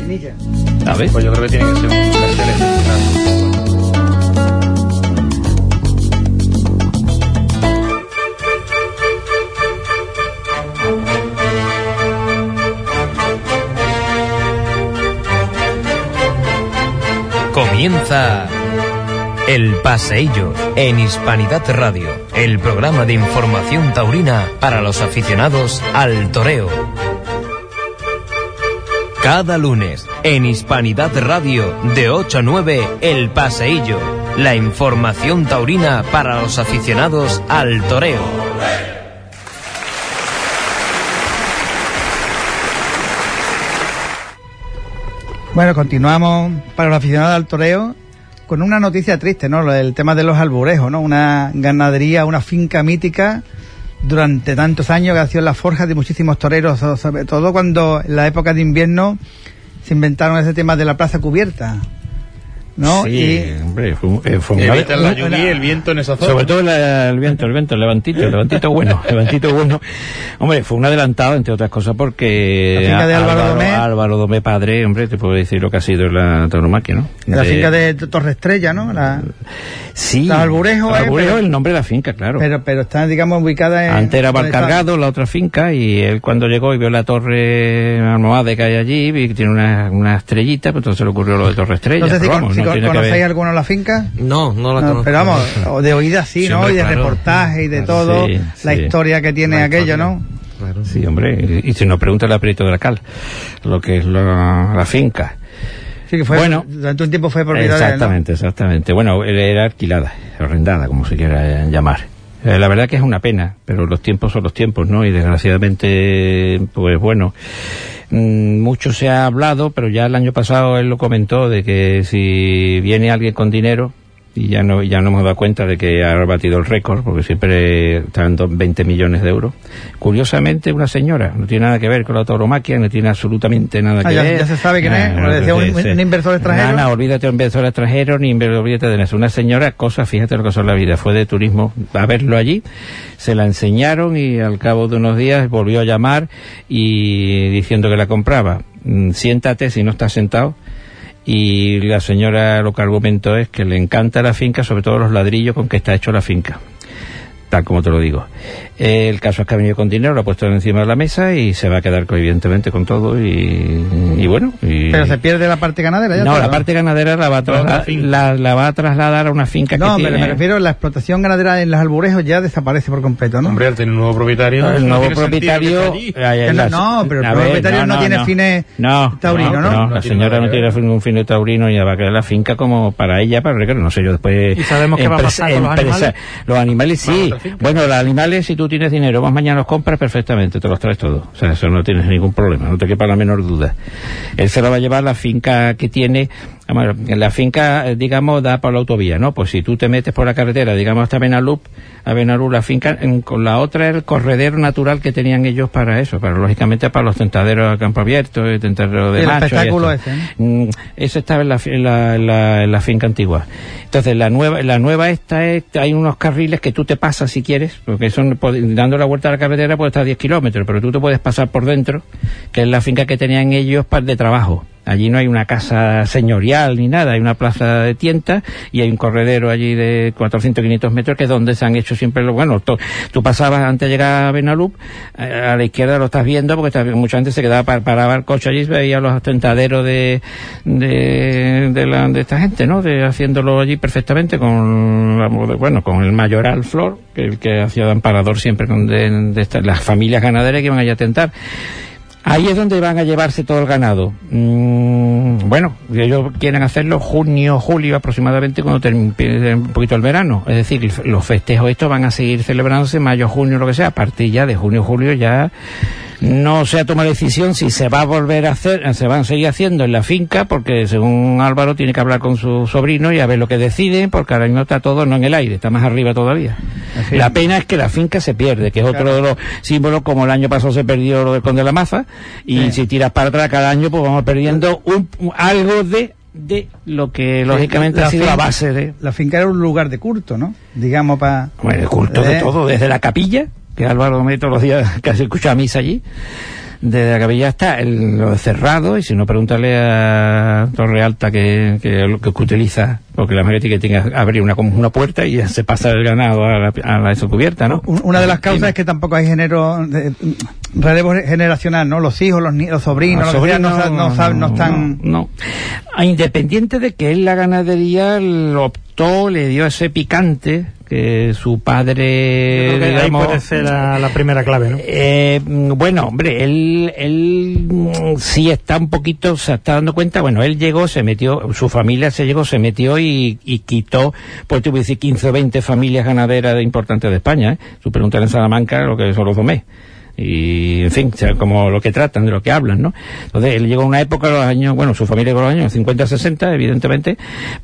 A ver. Pues yo creo que tiene que ser un cartel excepcional. Comienza El Paseillo en Hispanidad Radio, el programa de información taurina para los aficionados al toreo. Cada lunes en Hispanidad Radio de ocho a nueve El Paseillo, la información taurina para los aficionados al toreo. Bueno, continuamos para los aficionados al toreo con una noticia triste, ¿no? El tema de los alburejos, ¿no? Una ganadería, una finca mítica durante tantos años, que ha sido la forja de muchísimos toreros, sobre todo cuando en la época de invierno se inventaron ese tema de la plaza cubierta, ¿no? Sí, y, hombre, fue, eh, fue una, Evitan la lluvia y el viento en esa zona. sobre todo la, el viento, el viento, el levantito, el levantito bueno, el levantito bueno. Hombre, fue un adelantado, entre otras cosas, porque la finca de Álvaro, Álvaro Domé, Álvaro Domé padre, hombre, te puedo decir lo que ha sido la tauromaquia, ¿no? la De, finca de Torre Estrella, ¿no? La, sí, la Alburejo, la eh, Alburejo pero- es el nombre de la finca, claro. pero pero está, digamos, ubicada en... Antes era donde está- Valcargado, la otra finca, y él cuando llegó y vio la torre almohade que hay allí, vi que tiene una, una estrellita, pues entonces se le ocurrió lo de Torre Estrella. No sé si, pero con- vamos, si no con- tiene que conocéis ver. alguno la finca. No, no la No, conozco. pero vamos, o de oídas sí, Sí, ¿no? hombre, y de claro. reportajes y de Claro, todo, sí, la sí. historia que tiene La aquello, historia. ¿no? Claro. Sí, hombre, y, y si nos pregunta el aprieto de la cal, lo que es la, la finca. Sí, que fue, Bueno, durante un tiempo fue propiedad de él, ¿no? Exactamente, exactamente. Bueno, era alquilada, arrendada, como se quiera llamar. Eh, la verdad que es una pena, pero los tiempos son los tiempos, ¿no? Y desgraciadamente, pues bueno, mmm, mucho se ha hablado, pero ya el año pasado él lo comentó, de que si viene alguien con dinero, y ya no ya no hemos dado cuenta de que ha batido el récord, porque siempre están do- veinte millones de euros. Curiosamente, una señora, no tiene nada que ver con la tauromaquia, no tiene absolutamente nada Ah, que ya- ver. ya se sabe quién es, Ah, como le decía, un- sí, sí. un inversor extranjero. No, no, olvídate de un inversor extranjero, ni inver- olvídate de eso. Una señora, cosa, fíjate lo que son la vida, fue de turismo a verlo allí, se la enseñaron y al cabo de unos días volvió a llamar y diciendo que la compraba. Mm, Siéntate si no estás sentado. Y la señora lo que argumentó es que le encanta la finca, sobre todo los ladrillos con que está hecho la finca, tal como te lo digo. Eh, el caso es que ha venido con dinero, lo ha puesto encima de la mesa y se va a quedar con- evidentemente con todo y, y bueno. Y, Pero se pierde la parte ganadera, ya no, todo, la parte ganadera la va, a Toda la trasladar, finca. la, la va a trasladar a una finca No, que pero tiene. me refiero a la explotación ganadera en los alburejos ya desaparece por completo, ¿no? Hombre, al tener un nuevo propietario... El no nuevo tiene sentido propietario. que esté allí. eh, Que no, la- no, pero el a nuevo ver, propietario no tiene fines no, taurinos, ¿no? No, No la tiene señora nada no que tiene ver. ningún fin de taurino y ya va a quedar la finca como para ella, para que no sé yo después. ¿Y sabemos qué va a pasar con los animales? Los animales Van a sí. otra finca. Bueno, los animales, si tú tienes dinero, vas mañana los compras perfectamente, te los traes todos. O sea, eso no tienes ningún problema, no te quepa la menor duda. Él se lo va a llevar a la finca que tiene. Bueno, en la finca, eh, digamos, da por la autovía, ¿no? Pues si tú te metes por la carretera, digamos, hasta Benalup, a Benalup, la finca, en- con la otra el corredero natural que tenían ellos para eso, para lógicamente para los tentaderos a campo abierto, el tentadero de El machos y espectáculo esto. ese, Mm, eso estaba en la, fi- en la, en la, en la finca antigua. Entonces, la nueva, la nueva esta es, hay unos carriles que tú te pasas si quieres, porque son, po- dando la vuelta a la carretera puede estar a diez kilómetros, pero tú te puedes pasar por dentro, que es la finca que tenían ellos para de trabajo. Allí no hay una casa señorial ni nada, hay una plaza de tientas y hay un corredero allí de cuatrocientos, quinientos metros que es donde se han hecho siempre los... Bueno, to- tú pasabas antes de llegar a Benalup, eh, a la izquierda lo estás viendo porque está- mucha gente se quedaba, par- paraba el coche allí y veía los tentaderos de, de, de, la, de esta gente, ¿no? De haciéndolo allí perfectamente con, la- bueno, con el mayoral Flor, que el que hacía de amparador siempre con de, de estas- las familias ganaderas que iban allá a tentar. Ahí es donde van a llevarse todo el ganado. Mm, bueno, ellos quieren hacerlo junio, julio aproximadamente, cuando termine un poquito el verano. Es decir, los festejos estos van a seguir celebrándose mayo, junio, lo que sea. A partir ya de junio, julio ya no se ha tomado decisión si se va a volver a hacer, se van a seguir haciendo en la finca, porque según Álvaro tiene que hablar con su sobrino y a ver lo que deciden, porque ahora mismo está todo no en el aire, está más arriba todavía. Así La es. pena es que la finca se pierde, que es otro Claro. de los símbolos, como el año pasado se perdió lo del Conde de la Maza, y Sí. si tiras para atrás cada año, pues vamos perdiendo un, un- algo de, de lo que lógicamente la ha sido la finca- base de... La finca era un lugar de culto, ¿no? Digamos, para... Bueno, el culto de todo, desde la capilla, que Álvaro me todos los días casi escucha a misa allí, desde la capilla está el, lo de cerrado, y si no, pregúntale a Torre Alta que, que lo que utiliza, porque la mayoría que tiene que abrir una, como una puerta y ya se pasa el ganado a la, a la eso cubierta, ¿no? Un- Una de las causas Dime. es que tampoco hay género de, relevo generacional, ¿no? Los hijos, los, ni- los sobrinos, Los los que sea, no, sobrinos, sa- no, saben, no están... No, no. A Independiente de que él la ganadería lo optó, le dio ese picante que su padre, Yo creo que ahí digamos, puede ser la, la primera clave, ¿no? Eh, bueno, hombre, él, él mm, sí está un poquito, se está dando cuenta, bueno, él llegó, se metió, su familia se llegó, se metió y, y quitó, pues te voy a decir, quince o veinte familias ganaderas importantes de España, ¿eh? Tú pregúntale en Salamanca lo que son los Domé. y en fin, o sea, como lo que tratan, de lo que hablan, ¿no? Entonces él llegó a una época, los años, bueno, su familia llegó a los años cincuenta, sesenta, evidentemente,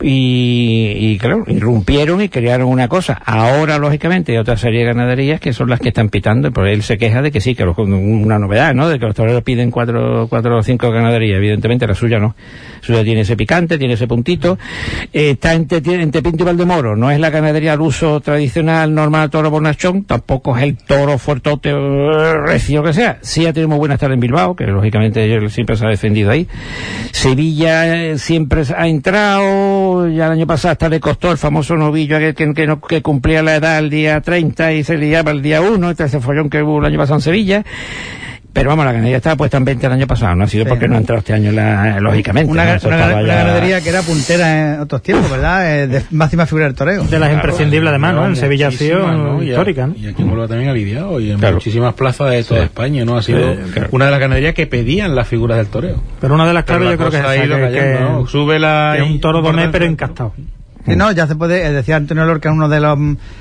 y, y claro, irrumpieron y crearon una cosa. Ahora, lógicamente, hay otra serie de ganaderías que son las que están pitando, pero él se queja de que sí, que los, una novedad, ¿no? De que los toreros piden cuatro, cuatro o cinco ganaderías, evidentemente la suya no. La suya tiene ese picante, tiene ese puntito, eh, está en, Te, en Tepinto y Valdemoro, no es la ganadería al uso tradicional, normal, toro bonachón, tampoco es el toro fuertote, recio que sea. Sí ha tenido muy buena estar en Bilbao, que lógicamente él siempre se ha defendido ahí. Sevilla eh, siempre ha entrado, ya el año pasado hasta le costó el famoso novillo aquel que, que, no, que cumplía la edad el día treinta y se liaba el día uno, este ese follón que hubo el año pasado en Sevilla. Pero vamos, la ganadería estaba puesta en venta el año pasado, no ha sido sí, porque no ha entrado este año, la, lógicamente. Una, ¿no? una, una ganadería que era puntera en otros tiempos, ¿verdad? Eh, de máxima figura del toreo. De las claro, imprescindibles además, ¿no? En Sevilla ha sido ¿no? histórica, ¿no? Y aquí en Huelva también ha lidiado, y en claro. muchísimas plazas de toda sí. España, ¿no? Ha sido sí, claro. una de las ganaderías que pedían las figuras del toreo. Pero una de las claves yo creo que es esa, que, que, ¿no? Sube la... Que es un toro domé pero encastado. Sí, no, ya se puede, decía Antonio Lorca, uno de los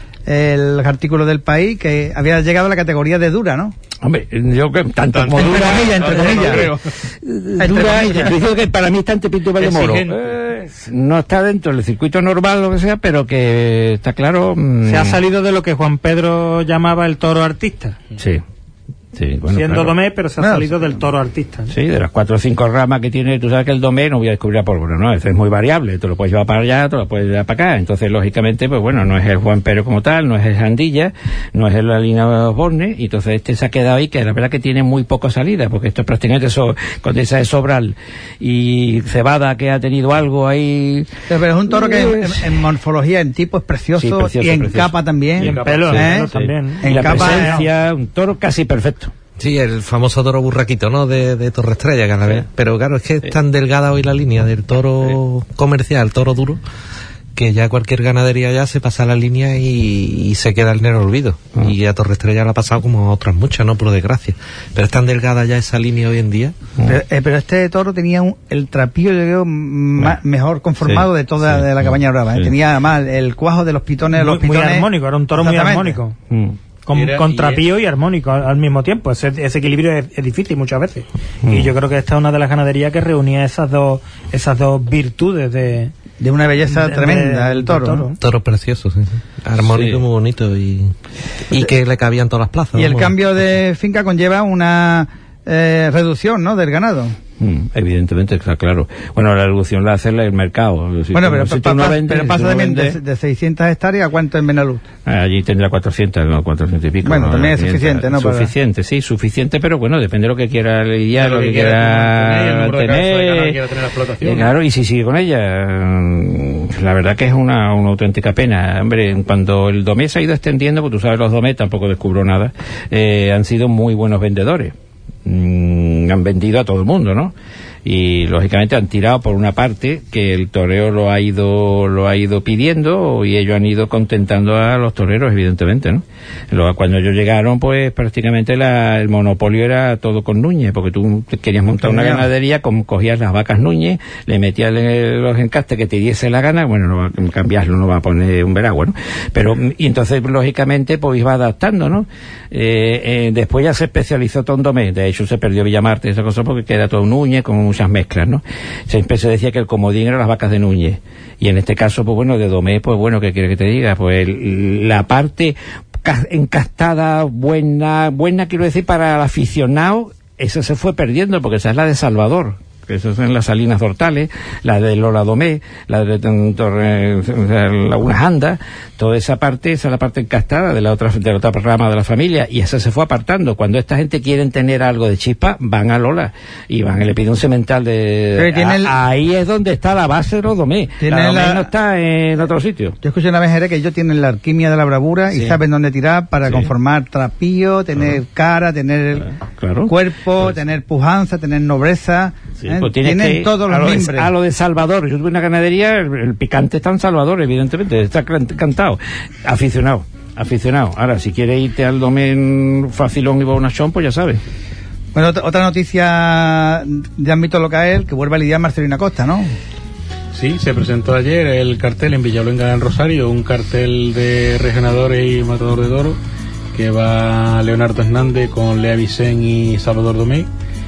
el artículo del País, que había llegado a la categoría de dura, ¿no? Hombre, yo que tanto como dura, entre comillas, dura, yo digo que para mí está en Tepinto y Valdemoro. Eh, no está dentro del circuito normal, lo que sea, pero que está claro. Mmm... Se ha salido de lo que Juan Pedro llamaba el toro artista. Sí. Sí, bueno, siendo claro. domé, pero se ha bueno, salido del toro artista, ¿no? Sí, de las cuatro o cinco ramas que tiene, tú sabes que el domé no voy a descubrir la pólvora, ¿no? Eso es muy variable, tú lo puedes llevar para allá, tú lo puedes llevar para acá, entonces lógicamente, pues bueno, no es el Juan Pedro como tal, no es el Sandilla, no es el la línea de Osborne, y entonces este se ha quedado ahí, que la verdad que tiene muy poca salida, porque esto es prácticamente so, con esa de Sobral y Cebada, que ha tenido algo ahí. Pero, pero es un toro que en, en morfología, en tipo es precioso, sí, precioso y en precioso. Capa también, y en pelo, ¿eh? en pelo también, en la capa presencia, un toro casi perfecto. Sí, el famoso toro burraquito, ¿no? De, de Torre Estrella, cada vez. Pero claro, es que es tan delgada hoy la línea del toro comercial, el toro duro, que ya cualquier ganadería ya se pasa la línea y, y se queda en el olvido. Ah. Y a Torre Estrella le ha pasado como a otras muchas, ¿no? Por desgracia. Pero es tan delgada ya esa línea hoy en día. Pero, eh, pero este toro tenía un, el trapillo, yo creo, ma, mejor conformado sí, de toda sí, de la cabaña brava. Sí. ¿eh? Tenía además el cuajo de los pitones, muy, los pitones. Muy armónico, era un toro muy armónico. Mm. Con, era, con trapío y, y armónico al, al mismo tiempo. Ese, ese equilibrio es, es difícil muchas veces. Mm. Y yo creo que esta es una de las ganaderías que reunía esas dos esas dos virtudes de... De una belleza de, tremenda, de, el toro. Toro, ¿no? Toro precioso, sí. Armónico, sí. Muy bonito y, y que le cabían todas las plazas. Y vamos. El cambio de finca conlleva una eh, reducción, ¿no?, del ganado. Mm, evidentemente, está claro. Bueno, la reducción la hace el mercado. Si bueno, tú, pero, si pa, no pa, vendes, pero pasa si también no vendes, de, de seiscientas hectáreas a cuánto en Benalud. Allí tendrá cuatrocientas, no, cuatrocientos y pico. Bueno, no, también es suficiente, ¿no? Suficiente, sí, suficiente, pero bueno, depende de lo que quiera lidiar, lo, lo que, que quiera tener. tener claro, y si sigue con ella, la verdad que es una, una auténtica pena. Hombre, cuando el domé se ha ido extendiendo, porque tú sabes, los domés tampoco descubro nada, eh, han sido muy buenos vendedores. Mm, han vendido a todo el mundo, ¿no? Y lógicamente han tirado por una parte que el toreo lo ha ido lo ha ido pidiendo y ellos han ido contentando a los toreros, evidentemente, ¿no? Luego, cuando ellos llegaron, pues prácticamente la, el monopolio era todo con Núñez, porque tú querías montar una ganadería, con, cogías las vacas Núñez, le metías los encastes que te diese la gana, bueno, no va a cambiarlo, no va a poner un veragua, ¿no? Pero, y entonces, lógicamente, pues iba adaptando, ¿no? Eh, eh, después ya se especializó Tondomé, de hecho se perdió Villamarte, esa cosa, porque queda todo Núñez con muchas mezclas, ¿no? Siempre se decía que el comodín eran las vacas de Núñez, y en este caso, pues bueno, de Domé, pues bueno, ¿qué quiere que te diga? Pues la parte encastada, buena, buena quiero decir para el aficionado, esa se fue perdiendo, porque esa es la de Salvador. Esas son las Salinas Hortales, la de Lola Domé, la de Torre, Lagunas Andas, toda esa parte, esa es la parte encastada de la otra, de la otra rama de la familia, y esa se fue apartando. Cuando esta gente quiere tener algo de chispa, van a Lola, y van, le piden un semental de... A, el, ahí es donde está la base de los Domé. La Domé la, no está en otro sitio. Yo escuché una vez, Jerez, que ellos tienen la alquimia de la bravura, sí, y saben dónde tirar para sí, conformar trapillo, tener claro, cara, tener claro, cuerpo, pues, tener pujanza, tener nobleza. Sí, ¿eh? Pues tienen que, todos los miembros. A lo de Salvador, yo tuve una ganadería, el, el picante está en Salvador, evidentemente, está cantado. Aficionado, aficionado. Ahora, si quieres irte al domen facilón y bonachón, pues ya sabes. Bueno, otra noticia de ámbito local, que vuelve a lidiar Marcelino Acosta, ¿no? Sí, se presentó ayer el cartel en Villaluenga del Rosario, un cartel de regenadores y matador de toro, que va Leonardo Hernández con Lea Vicent y Salvador Domé.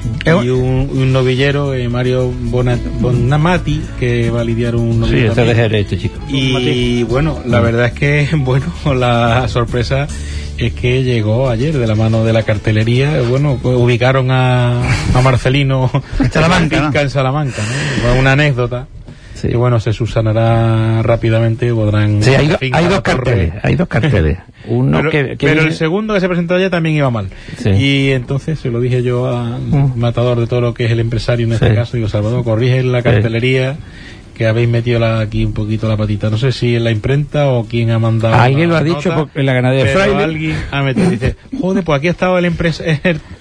Y un, un novillero, eh, Mario Bonat, Bonamati, que va a lidiar un novillero. Sí, este de Jerez, este chico. Y bueno, la verdad es que, bueno, la sorpresa es que llegó ayer de la mano de la cartelería. Bueno, pues ubicaron a, a Marcelino en Salamanca, ¿no? en Salamanca, ¿no? Una anécdota. Sí. Que bueno, se subsanará rápidamente y podrán... Sí, hay, do, hay dos carteles, hay dos carteles. Uno pero, que, que pero viene... el segundo que se presentó ayer también iba mal. Sí. Y entonces se lo dije yo al mm. matador de todo lo que es el empresario en este sí. caso, digo, Salvador, corrige la cartelería, sí. que habéis metido la, aquí un poquito la patita. No sé si en la imprenta o quién ha mandado... Alguien lo ha nota, dicho en la ganadería de Fraile. Alguien ha metido, dice, joder, pues aquí ha estado el empresario...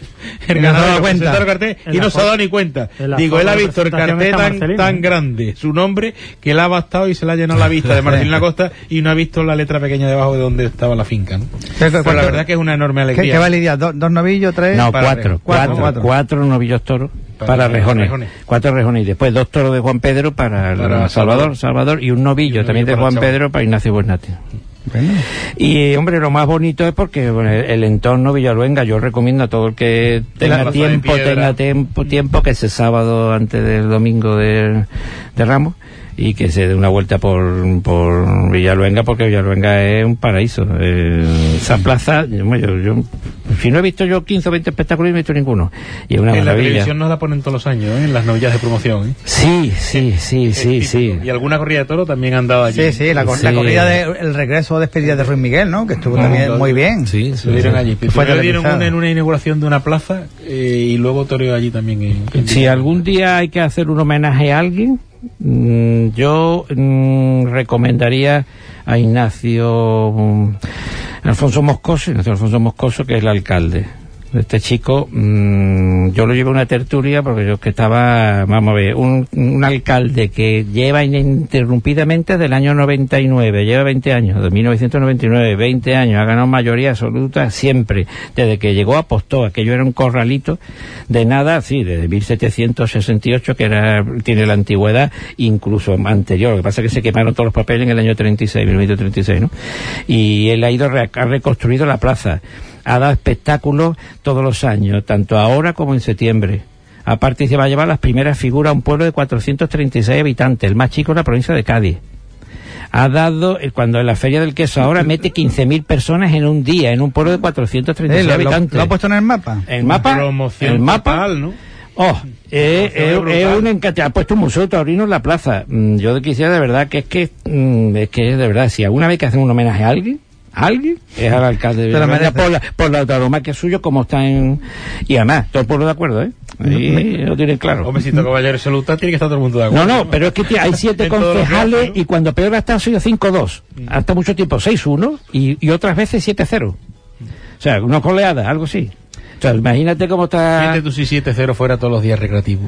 El ganador cuenta el cartel y no se ha dado ni cuenta. Digo, él ha visto el cartel tan, tan grande, su nombre, que le ha bastado y se le ha llenado la vista de Marcelino Acosta y no ha visto la letra pequeña debajo de donde estaba la finca, ¿no? Pero la verdad que es una enorme alegría. ¿Qué, qué va a lidiar? ¿Dos, dos novillos, tres? No, cuatro, cuatro, cuatro, cuatro novillos toros para, para rejones. rejones. Cuatro rejones y después dos toros de Juan Pedro para, para Salvador, Salvador y un novillo, y un también novillo de Juan Chavo. Pedro para Ignacio Buenate. Bueno. Y hombre, lo más bonito es porque bueno, el, el entorno Villaluenga, yo recomiendo a todo el que tenga tiempo, tenga tiempo, tiempo que ese sábado antes del domingo de, de Ramos y que se dé una vuelta por, por Villaluenga, porque Villaluenga es un paraíso. Eh, esa plaza, yo, yo, si no he visto yo quince o veinte espectáculos, no he visto ninguno. Y es una en maravilla. La televisión nos la ponen todos los años, ¿eh? En las novillas de promoción. ¿eh? Sí, sí, sí, sí, sí. Y alguna corrida de toro también han dado allí. Sí, sí, la, sí. la corrida de, el regreso o despedida de Ruiz Miguel, ¿no? Que estuvo no, también lo, muy bien. Sí, se lo dieron allí. Primero dieron una en una inauguración de una plaza eh, y luego toreó allí también. En, en si algún día hay que hacer un homenaje a alguien, Mm, yo mm, recomendaría a Ignacio um, Alfonso Moscoso, Ignacio Alfonso Moscoso, que es el alcalde. Este chico, mmm, yo lo llevo a una tertulia porque yo que estaba, vamos a ver, un, un alcalde que lleva ininterrumpidamente del año noventa y nueve, lleva veinte años, de mil novecientos noventa y nueve, veinte años, ha ganado mayoría absoluta siempre, desde que llegó apostó, aquello era un corralito de nada, sí, desde mil setecientos sesenta y ocho, que era, tiene la antigüedad, incluso anterior, lo que pasa es que se quemaron todos los papeles en el año treinta y seis, mil novecientos treinta y seis, ¿no? Y él ha ido, ha reconstruido la plaza, ha dado espectáculos todos los años, tanto ahora como en septiembre. Aparte se va a llevar las primeras figuras a un pueblo de cuatrocientos treinta y seis habitantes, el más chico de la provincia de Cádiz. Ha dado, cuando en la Feria del Queso ahora mete quince mil personas en un día, en un pueblo de cuatrocientos treinta y seis eh, lo, habitantes. ¿Lo, ¿Lo ha puesto en el mapa? ¿El mapa? Promoción el mapa, total, ¿no? Oh, eh, eh, eh, un encate, ha puesto un museo taurino en la plaza. Mm, yo quisiera de verdad que es que, mm, es que de verdad, si alguna vez que hacen un homenaje a alguien, alguien es al alcalde de Villaluenga por la, por la tauromaquia suyo, como está en... Y además, todo el pueblo de acuerdo, ¿eh? Ahí lo tienen claro. Hombre, si toca Caballero Salud, tiene que estar todo el mundo de acuerdo. No, no, pero es que hay siete concejales ¿no? Y cuando peor ha estado ha sido cinco dos. Mm. Hasta mucho tiempo seis uno y, y otras veces siete cero. O sea, una coleada, algo así. O sea, imagínate cómo está... Fíjate tú si siete cero fuera todos los días recreativo.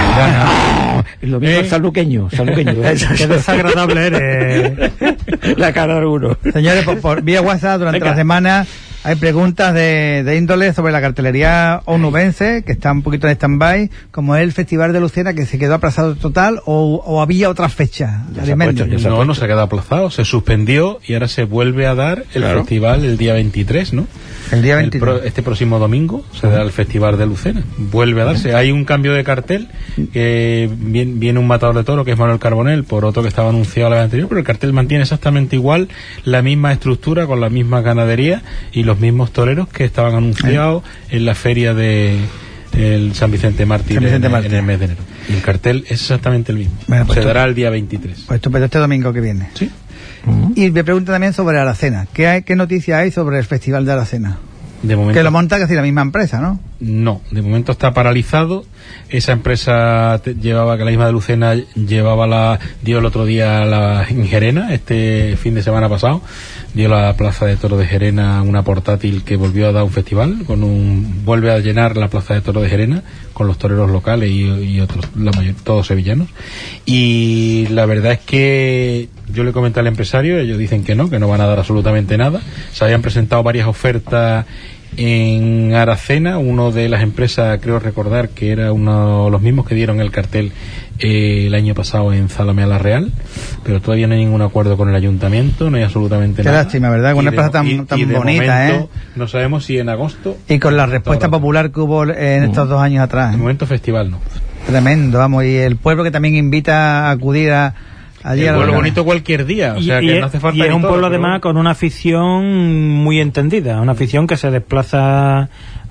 Ah, lo mismo ¿Eh? Saluqueño, saluqueño. Qué desagradable eres. La cara de uno. Señores, por, por vía WhatsApp durante Venga. la semana hay preguntas de, de índole sobre la cartelería onubense, que está un poquito en stand-by, como es el Festival de Lucena, que se quedó aplazado total, o, o había otra fecha. Ya se puesto, ya se no, no se ha quedado aplazado, se suspendió y ahora se vuelve a dar el claro. festival el día veintitrés, ¿no? El día veintitrés. El pro, este próximo domingo se da el Festival de Lucena. Vuelve a darse. Hay un cambio de cartel, que viene, viene un matador de toro, que es Manuel Carbonell, por otro que estaba anunciado la vez anterior, pero el cartel mantiene exactamente igual, la misma estructura, con la misma ganadería y los mismos toreros que estaban anunciados ¿Eh? en la feria de el San Vicente Mártir, San Vicente en, Mártir. en el mes de enero. Y el cartel es exactamente el mismo. Bueno, pues se dará el día veintitrés. Pues estupendo, este domingo que viene. Sí. Uh-huh. Y me pregunta también sobre Aracena. ¿Qué, hay, qué noticias hay sobre el Festival de Aracena? De momento, que lo monta casi la misma empresa, ¿no? No, de momento está paralizado. Esa empresa te, llevaba, que la misma de Lucena llevaba la, dio el otro día la, en Gerena, este fin de semana pasado, dio la Plaza de Toro de Gerena una portátil que volvió a dar un festival, con un, vuelve a llenar la Plaza de Toro de Gerena con los toreros locales y, y otros, la mayor, todos sevillanos. Y la verdad es que yo le comenté al empresario, ellos dicen que no, que no van a dar absolutamente nada. Se habían presentado varias ofertas En Aracena, uno de las empresas, creo recordar que era uno de los mismos que dieron el cartel eh, el año pasado en Zalamea la Real, pero todavía no hay ningún acuerdo con el ayuntamiento, no hay absolutamente Qué nada. Qué lástima, ¿verdad? Con una plaza tan, y, tan y de bonita, momento, ¿eh? No sabemos si en agosto. Y con la respuesta popular que hubo en estos dos años atrás. De momento festival no. Tremendo, vamos, y el pueblo que también invita a acudir a allí. El pueblo bonito cualquier día, o sea y, que y no hace falta. y es un todo, pueblo pero... además con una afición muy entendida, una afición que se desplaza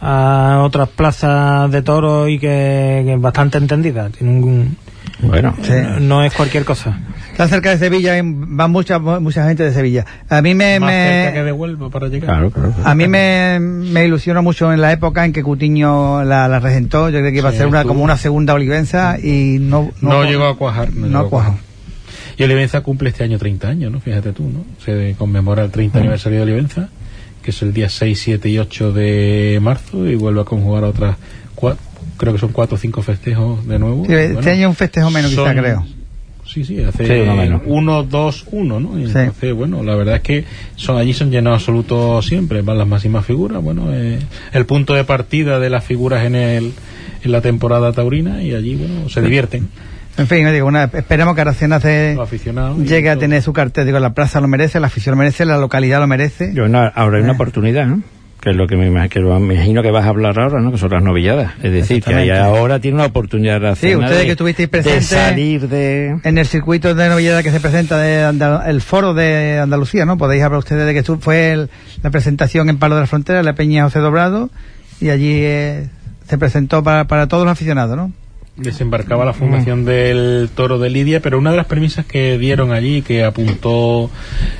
a otras plazas de toros y que, que es bastante entendida. Tiene un, bueno, sí. No es cualquier cosa. Está cerca de Sevilla, va mucha mucha gente de Sevilla. A mí me, Más me cerca que de Huelva para llegar. Claro, claro, claro. A mí me, me ilusionó mucho en la época en que Cutiño la, la regentó. Yo creo que iba Sí, a ser una estuvo. como una segunda Olivenza y no No, no, llegó a cuajar. No, no llegó a cuajó. cuajar. Y Olivenza cumple este año treinta años, ¿no? Fíjate tú, ¿no? Se conmemora el treinta aniversario de Olivenza, que es el día seis, siete y ocho de marzo, y vuelve a conjugar otras cuatro, creo que son cuatro o cinco festejos de nuevo. Sí, este bueno, año un festejo menos, son, quizá, creo. Sí, sí, hace Sí, uno menos. uno, dos, uno, ¿no? Y Sí. entonces, bueno, la verdad es que son allí son llenos absolutos siempre, van las máximas figuras, bueno, eh, el punto de partida de las figuras en el en la temporada taurina, y allí, bueno, se divierten En fin, digo, una, esperemos que Aracena se los aficionados. y llegue a todo. tener su cartel. Digo, la plaza lo merece, la afición lo merece, la localidad lo merece. Yo, no, ahora hay una Eh. oportunidad, ¿no? Que es lo que me, imag- que lo- me imagino que vas a hablar ahora, ¿no? Que son las novilladas. Es decir, que ahí Exactamente. ahora tiene una oportunidad de, Sí, ustedes que estuvisteis de presentes salir de... en el circuito de novedad que se presenta de Andal- el foro de Andalucía, ¿no? Podéis hablar ustedes de que estu- fue el- la presentación en Palo de la Frontera, en la Peña José Dobrado, y allí eh, se presentó para, para todos los aficionados, ¿no? Desembarcaba la fundación del Toro de Lidia, pero una de las premisas que dieron allí, que apuntó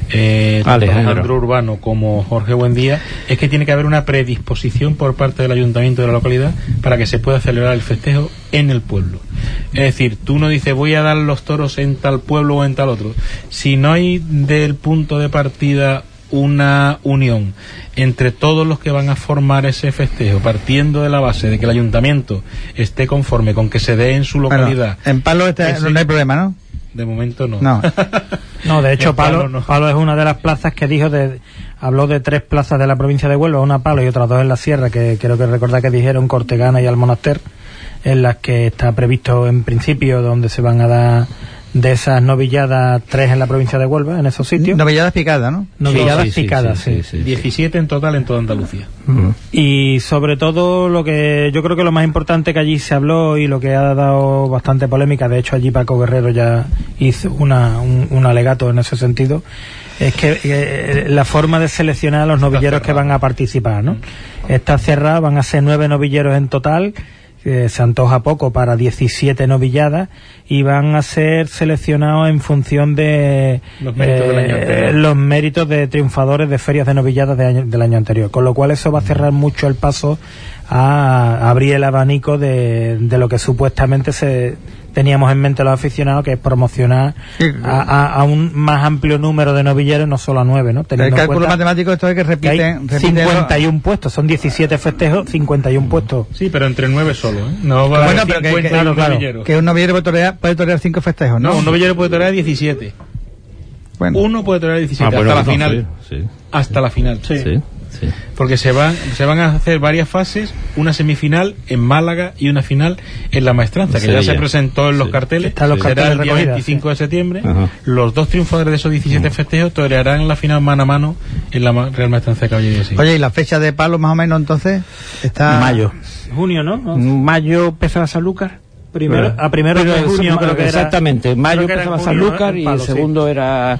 eh, tanto Alejandro. Alejandro Urbano como Jorge Buendía, es que tiene que haber una predisposición por parte del ayuntamiento de la localidad para que se pueda celebrar el festejo en el pueblo. Es decir, tú no dices voy a dar los toros en tal pueblo o en tal otro. Si no hay del punto de partida una unión entre todos los que van a formar ese festejo, partiendo de la base de que el ayuntamiento esté conforme con que se dé en su localidad. Bueno, en Palo este, Ese- no hay problema, ¿no? De momento no. No. No, de hecho, En Palo Palo, no. Palo es una de las plazas que dijo, de, habló de tres plazas de la provincia de Huelva, una Palo y otras dos en la Sierra, que creo que recordar que dijeron Cortegana y Almonaster, en las que está previsto en principio donde se van a dar de esas novilladas tres en la provincia de Huelva, en esos sitios. Novilladas picadas, ¿no? Novilladas Sí, sí, sí, picadas, sí, sí. sí, sí. diecisiete en total en toda Andalucía. Ujú. Y sobre todo lo que yo creo que lo más importante que allí se habló y lo que ha dado bastante polémica, de hecho allí Paco Guerrero ya hizo una, un, un alegato en ese sentido, es que eh, la forma de seleccionar a los novilleros que van a participar, ¿no? Está cerrada, van a ser nueve novilleros en total, eh, se antoja poco para diecisiete novilladas, y van a ser seleccionados en función de Los méritos del año anterior. los méritos de triunfadores de ferias de novilladas de año- del año anterior, con lo cual eso va a cerrar mucho el paso a abrir el abanico de, de lo que supuestamente se teníamos en mente los aficionados, que es promocionar Sí. a, a- a un más amplio número de novilleros, no solo a nueve, ¿no? El Teniendo en cálculo cuenta matemático esto es que que hay repiten, repiten cincuenta y uno puestos, son diecisiete festejos, cincuenta y uno puestos. Sí, pero entre nueve solo, ¿eh? No va a Bueno, haber pero que- cincuenta que- y un claro, claro, novilleros. que un novillero puede torear, puede torear cinco festejos, ¿no? No, un novillero puede torear diecisiete. Bueno. Uno puede torear diecisiete, Ah, bueno, hasta la no, final. Sí, sí, Hasta la final. sí, sí. Porque se van, se van a hacer varias fases, una semifinal en Málaga y una final en la Maestranza, que Sevilla. ya se presentó en los Sí. carteles. Están los Será carteles el día recogidos, veinticinco de septiembre. Ajá. Los dos triunfadores de esos diecisiete festejos torearán la final mano a mano en la Ma- Real Maestranza de Caballería. Sí. Oye, ¿y la fecha de Palo más o menos entonces? Está... Mayo. Junio, ¿no? Mayo empezaba Sanlúcar. Primero, Pero- a primero pero de junio eso- creo que era. exactamente, mayo creo que era en empezaba junio, Sanlúcar ¿no? y Palo, el sí. segundo era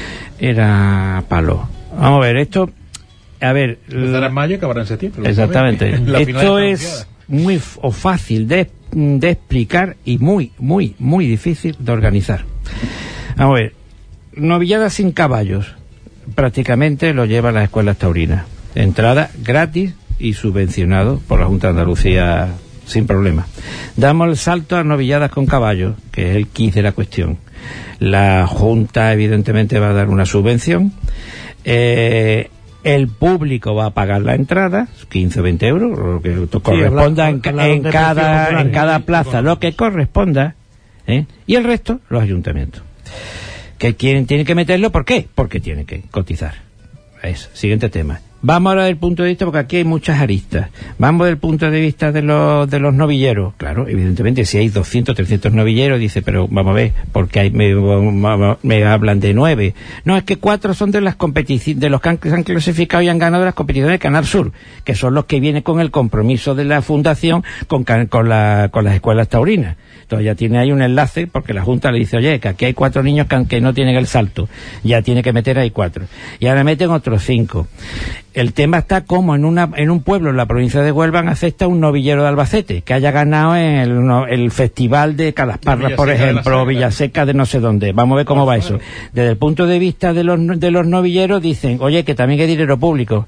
era Palo. Vamos a ver, esto a ver, Empezará en mayo y acabará en septiembre. lo exactamente. sabes. La final Esto está es anunciada. muy f- o fácil de, de explicar y muy muy muy difícil de organizar. Vamos a ver, novilladas sin caballos prácticamente lo llevan las escuelas taurinas. Entrada gratis y subvencionado por la Junta de Andalucía sin problema. Damos el salto a novilladas con caballos, que es el quid de la cuestión. La Junta evidentemente va a dar una subvención. Eh, el público va a pagar la entrada, quince o veinte euros, lo que corresponda en, ca- hablaron en de cada, precios populares. en cada plaza, lo que corresponda, ¿eh? Y el resto, los ayuntamientos. Que quieren, tienen que meterlo, ¿por qué? Porque tienen que cotizar. Es, siguiente tema. Vamos ahora del punto de vista, porque aquí hay muchas aristas. Vamos del punto de vista de los de los novilleros. Claro, evidentemente, si hay doscientos, trescientos novilleros, dice, pero vamos a ver, porque hay, me, me hablan de nueve. No, es que cuatro son de las competiciones, de los que han, se han clasificado y han ganado las competiciones de Canal Sur, que son los que vienen con el compromiso de la fundación con, con, la, con las escuelas taurinas. Entonces ya tiene ahí un enlace, porque la Junta le dice, oye, que aquí hay cuatro niños que, que no tienen el salto. Ya tiene que meter ahí cuatro. Y ahora meten otros cinco. El tema está como en una en un pueblo en la provincia de Huelva acepta un novillero de Albacete que haya ganado en el, no, el festival de Calasparras, por ejemplo, o Villaseca de no sé dónde. Vamos a ver cómo va eso. Desde el punto de vista de los de los novilleros dicen, oye, que también hay dinero público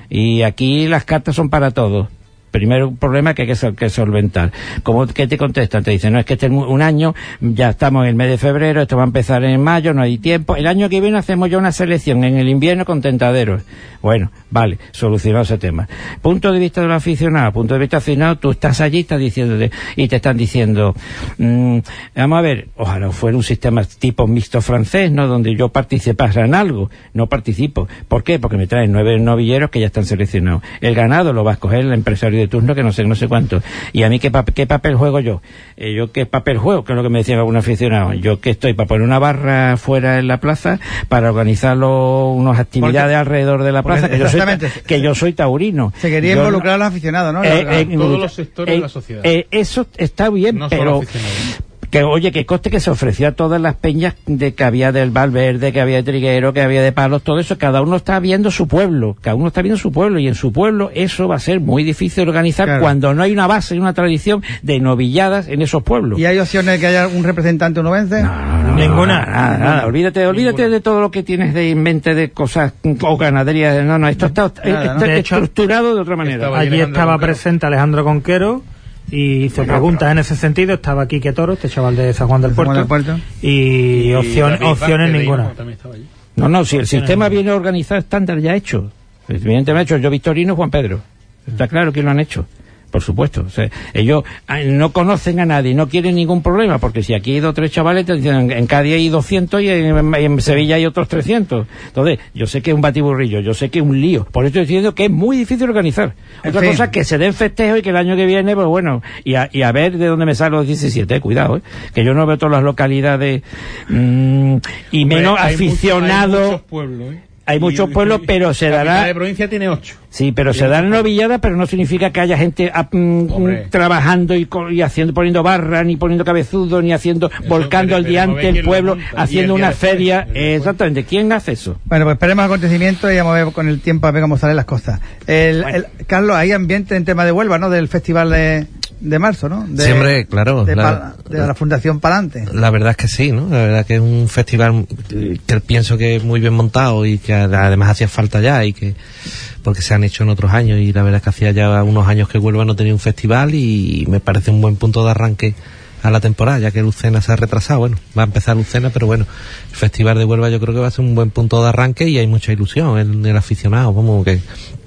y aquí las cartas son para todos. Primero problema que hay que, que solventar. ¿Cómo que te contestan? Te dicen, no, es que este es un año, ya estamos en el mes de febrero, esto va a empezar en mayo, no hay tiempo. El año que viene hacemos ya una selección en el invierno con tentaderos. Bueno, vale, solucionado ese tema. Punto de vista del aficionado, punto de vista aficionado, tú estás allí, estás diciéndote, y te están diciendo, mmm, vamos a ver, ojalá fuera un sistema tipo mixto francés, ¿no? Donde yo participara en algo. No participo. ¿Por qué? Porque me traen nueve novilleros que ya están seleccionados. El ganado lo va a escoger el empresario de turno que no sé, no sé cuánto. Y a mí, ¿qué, pap qué papel juego yo? Eh, ¿Yo qué papel juego? Que es lo que me decía algún aficionado. Yo que estoy para poner una barra fuera en la plaza, para organizar lo, unas actividades porque, alrededor de la plaza, que yo, soy, que yo soy taurino. Se quería yo, involucrar a los aficionados, ¿no? Eh, eh, en todos los sectores eh, de la sociedad. Eh, eso está bien, no pero... Que, oye, que coste que se ofreció a todas las peñas de que había del Valverde, que había de Triguero, que había de Palos, todo eso, cada uno está viendo su pueblo, cada uno está viendo su pueblo, y en su pueblo eso va a ser muy difícil de organizar, claro, cuando no hay una base y una tradición de novilladas en esos pueblos. ¿Y hay opciones de que haya un representante onubense? No, no, no, ninguna. Nada, nada, nada. Olvídate, olvídate ninguna. De todo lo que tienes de mente de cosas o ganadería. No, no, esto está, nada, está ¿no? de estructurado hecho, de otra manera. Estaba allí estaba Conquero. presente Alejandro Conquero, y hizo preguntas en ese sentido. Estaba Quique Toro, este chaval de San Juan del Puerto, Juan del Puerto. y, y opción, opciones ninguna. No, no, si el sistema viene organizado, estándar ya hecho. Evidentemente, yo Victorino, Juan Pedro. Está claro que lo han hecho. Por supuesto, o sea, ellos no conocen a nadie, no quieren ningún problema, porque si aquí hay dos o tres chavales, te dicen, en Cádiz hay doscientos y en, en Sevilla hay otros trescientos. Entonces, yo sé que es un batiburrillo, yo sé que es un lío, por eso estoy diciendo que es muy difícil organizar. Otra sí. cosa es que se den festejos y que el año que viene, pues bueno, y a, y a ver de dónde me salen los diecisiete, eh, cuidado, eh, que yo no veo todas las localidades, mmm, y menos Hombre, hay aficionados. Mucho, hay muchos pueblos, ¿eh? Hay muchos pueblos, pero se dará... La de provincia tiene ocho. Sí, pero se dan novilladas, pero no significa que haya gente a, mm, trabajando y, y haciendo, poniendo barra, ni poniendo cabezudo, ni haciendo, eso, volcando al diante el pueblo, haciendo una feria. Después, eh, exactamente. ¿Quién hace eso? Bueno, pues esperemos acontecimientos y vamos a ver con el tiempo a ver cómo salen las cosas. El, bueno. el, Carlos, hay ambiente en tema de Huelva, ¿no? Del festival de... de marzo, ¿no? De, Siempre, claro. De, la, de la Fundación Palante. La verdad es que sí, ¿no? La verdad que es un festival que pienso que es muy bien montado y que además hacía falta ya, y que porque se han hecho en otros años, y la verdad es que hacía ya unos años que Huelva no tenía un festival, y me parece un buen punto de arranque a la temporada, ya que Lucena se ha retrasado. Bueno, va a empezar Lucena, pero bueno, el festival de Huelva yo creo que va a ser un buen punto de arranque, y hay mucha ilusión en el aficionado, como que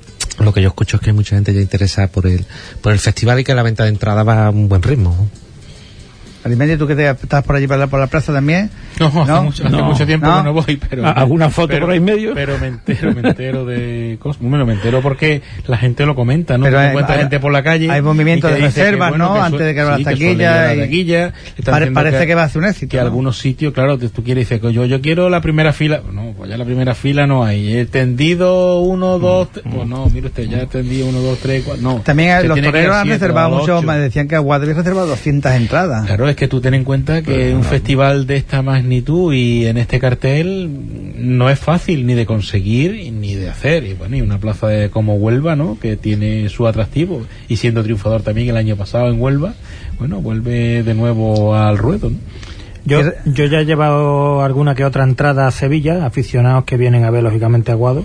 lo que yo escucho es que hay mucha gente ya interesada por el por el festival, y que la venta de entrada va a un buen ritmo. Alimendi, tú que te, estás por allí por la, por la plaza también. No, ¿no? Hace, mucho, hace no, mucho tiempo no. que no voy, pero... ¿Alguna foto pero, por ahí en medio? Pero me entero, me entero de cosas. Bueno, me entero porque la gente lo comenta, ¿no? Pero me hay, encuentra hay, gente por la calle. Hay movimiento de reservas, que, bueno, ¿no? Que Antes de que abra sí, las taquillas. La taquilla pare, parece que, que va a ser un éxito. Que ¿no? algunos sitios, claro, tú quieres decir que yo, yo quiero la primera fila. No, pues ya la primera fila no hay. He tendido uno, dos, tres. Pues no, mire usted, ya he tendido uno, dos, tres, cuatro. No. También los toreros han reservado mucho, me decían que Aguada había reservado doscientas entradas. Claro, es que tú ten en cuenta que un festival de esta magnitud y en este cartel no es fácil ni de conseguir ni de hacer, y bueno, y una plaza de, como Huelva, ¿no?, que tiene su atractivo, y siendo triunfador también el año pasado en Huelva, bueno, vuelve de nuevo al ruedo, ¿no? Yo, yo ya he llevado alguna que otra entrada a Sevilla, aficionados que vienen a ver lógicamente Aguado,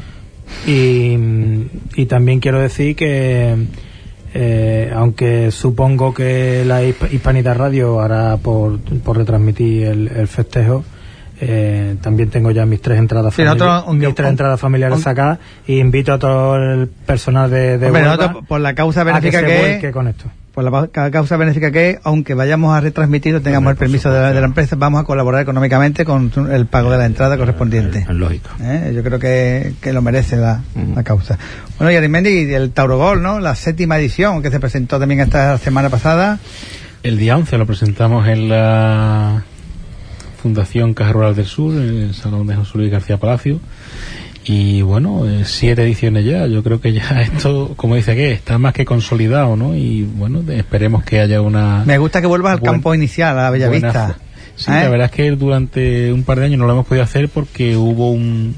y, y también quiero decir que Eh, aunque supongo que la Hispanidad Radio hará por, por retransmitir el, el festejo, eh, también tengo ya mis tres entradas sí, familiares, nosotros, mis un, tres un, entradas familiares un, sacadas, y invito a todo el personal de, de hombre, Huelva por la causa benéfica a que, que se vuelque con esto. por la causa benéfica que es, aunque vayamos a retransmitir o tengamos el permiso de la, de la empresa, vamos a colaborar económicamente con el pago de la entrada correspondiente. Es lógico. ¿Eh? Yo creo que, que lo merece la, uh-huh. la causa. Bueno, y Arismendi, el Taurogol, ¿no? La séptima edición que se presentó también esta semana pasada. El día once lo presentamos en la Fundación Caja Rural del Sur, en el Salón de José Luis García Palacio. Y bueno, eh, siete ediciones ya. Yo creo que ya esto, como dice que está más que consolidado, ¿no? Y bueno, esperemos que haya una... Me gusta que vuelvas al buen, campo inicial, a la Bellavista. Buena, sí, ¿eh? La verdad es que durante un par de años no lo hemos podido hacer porque hubo un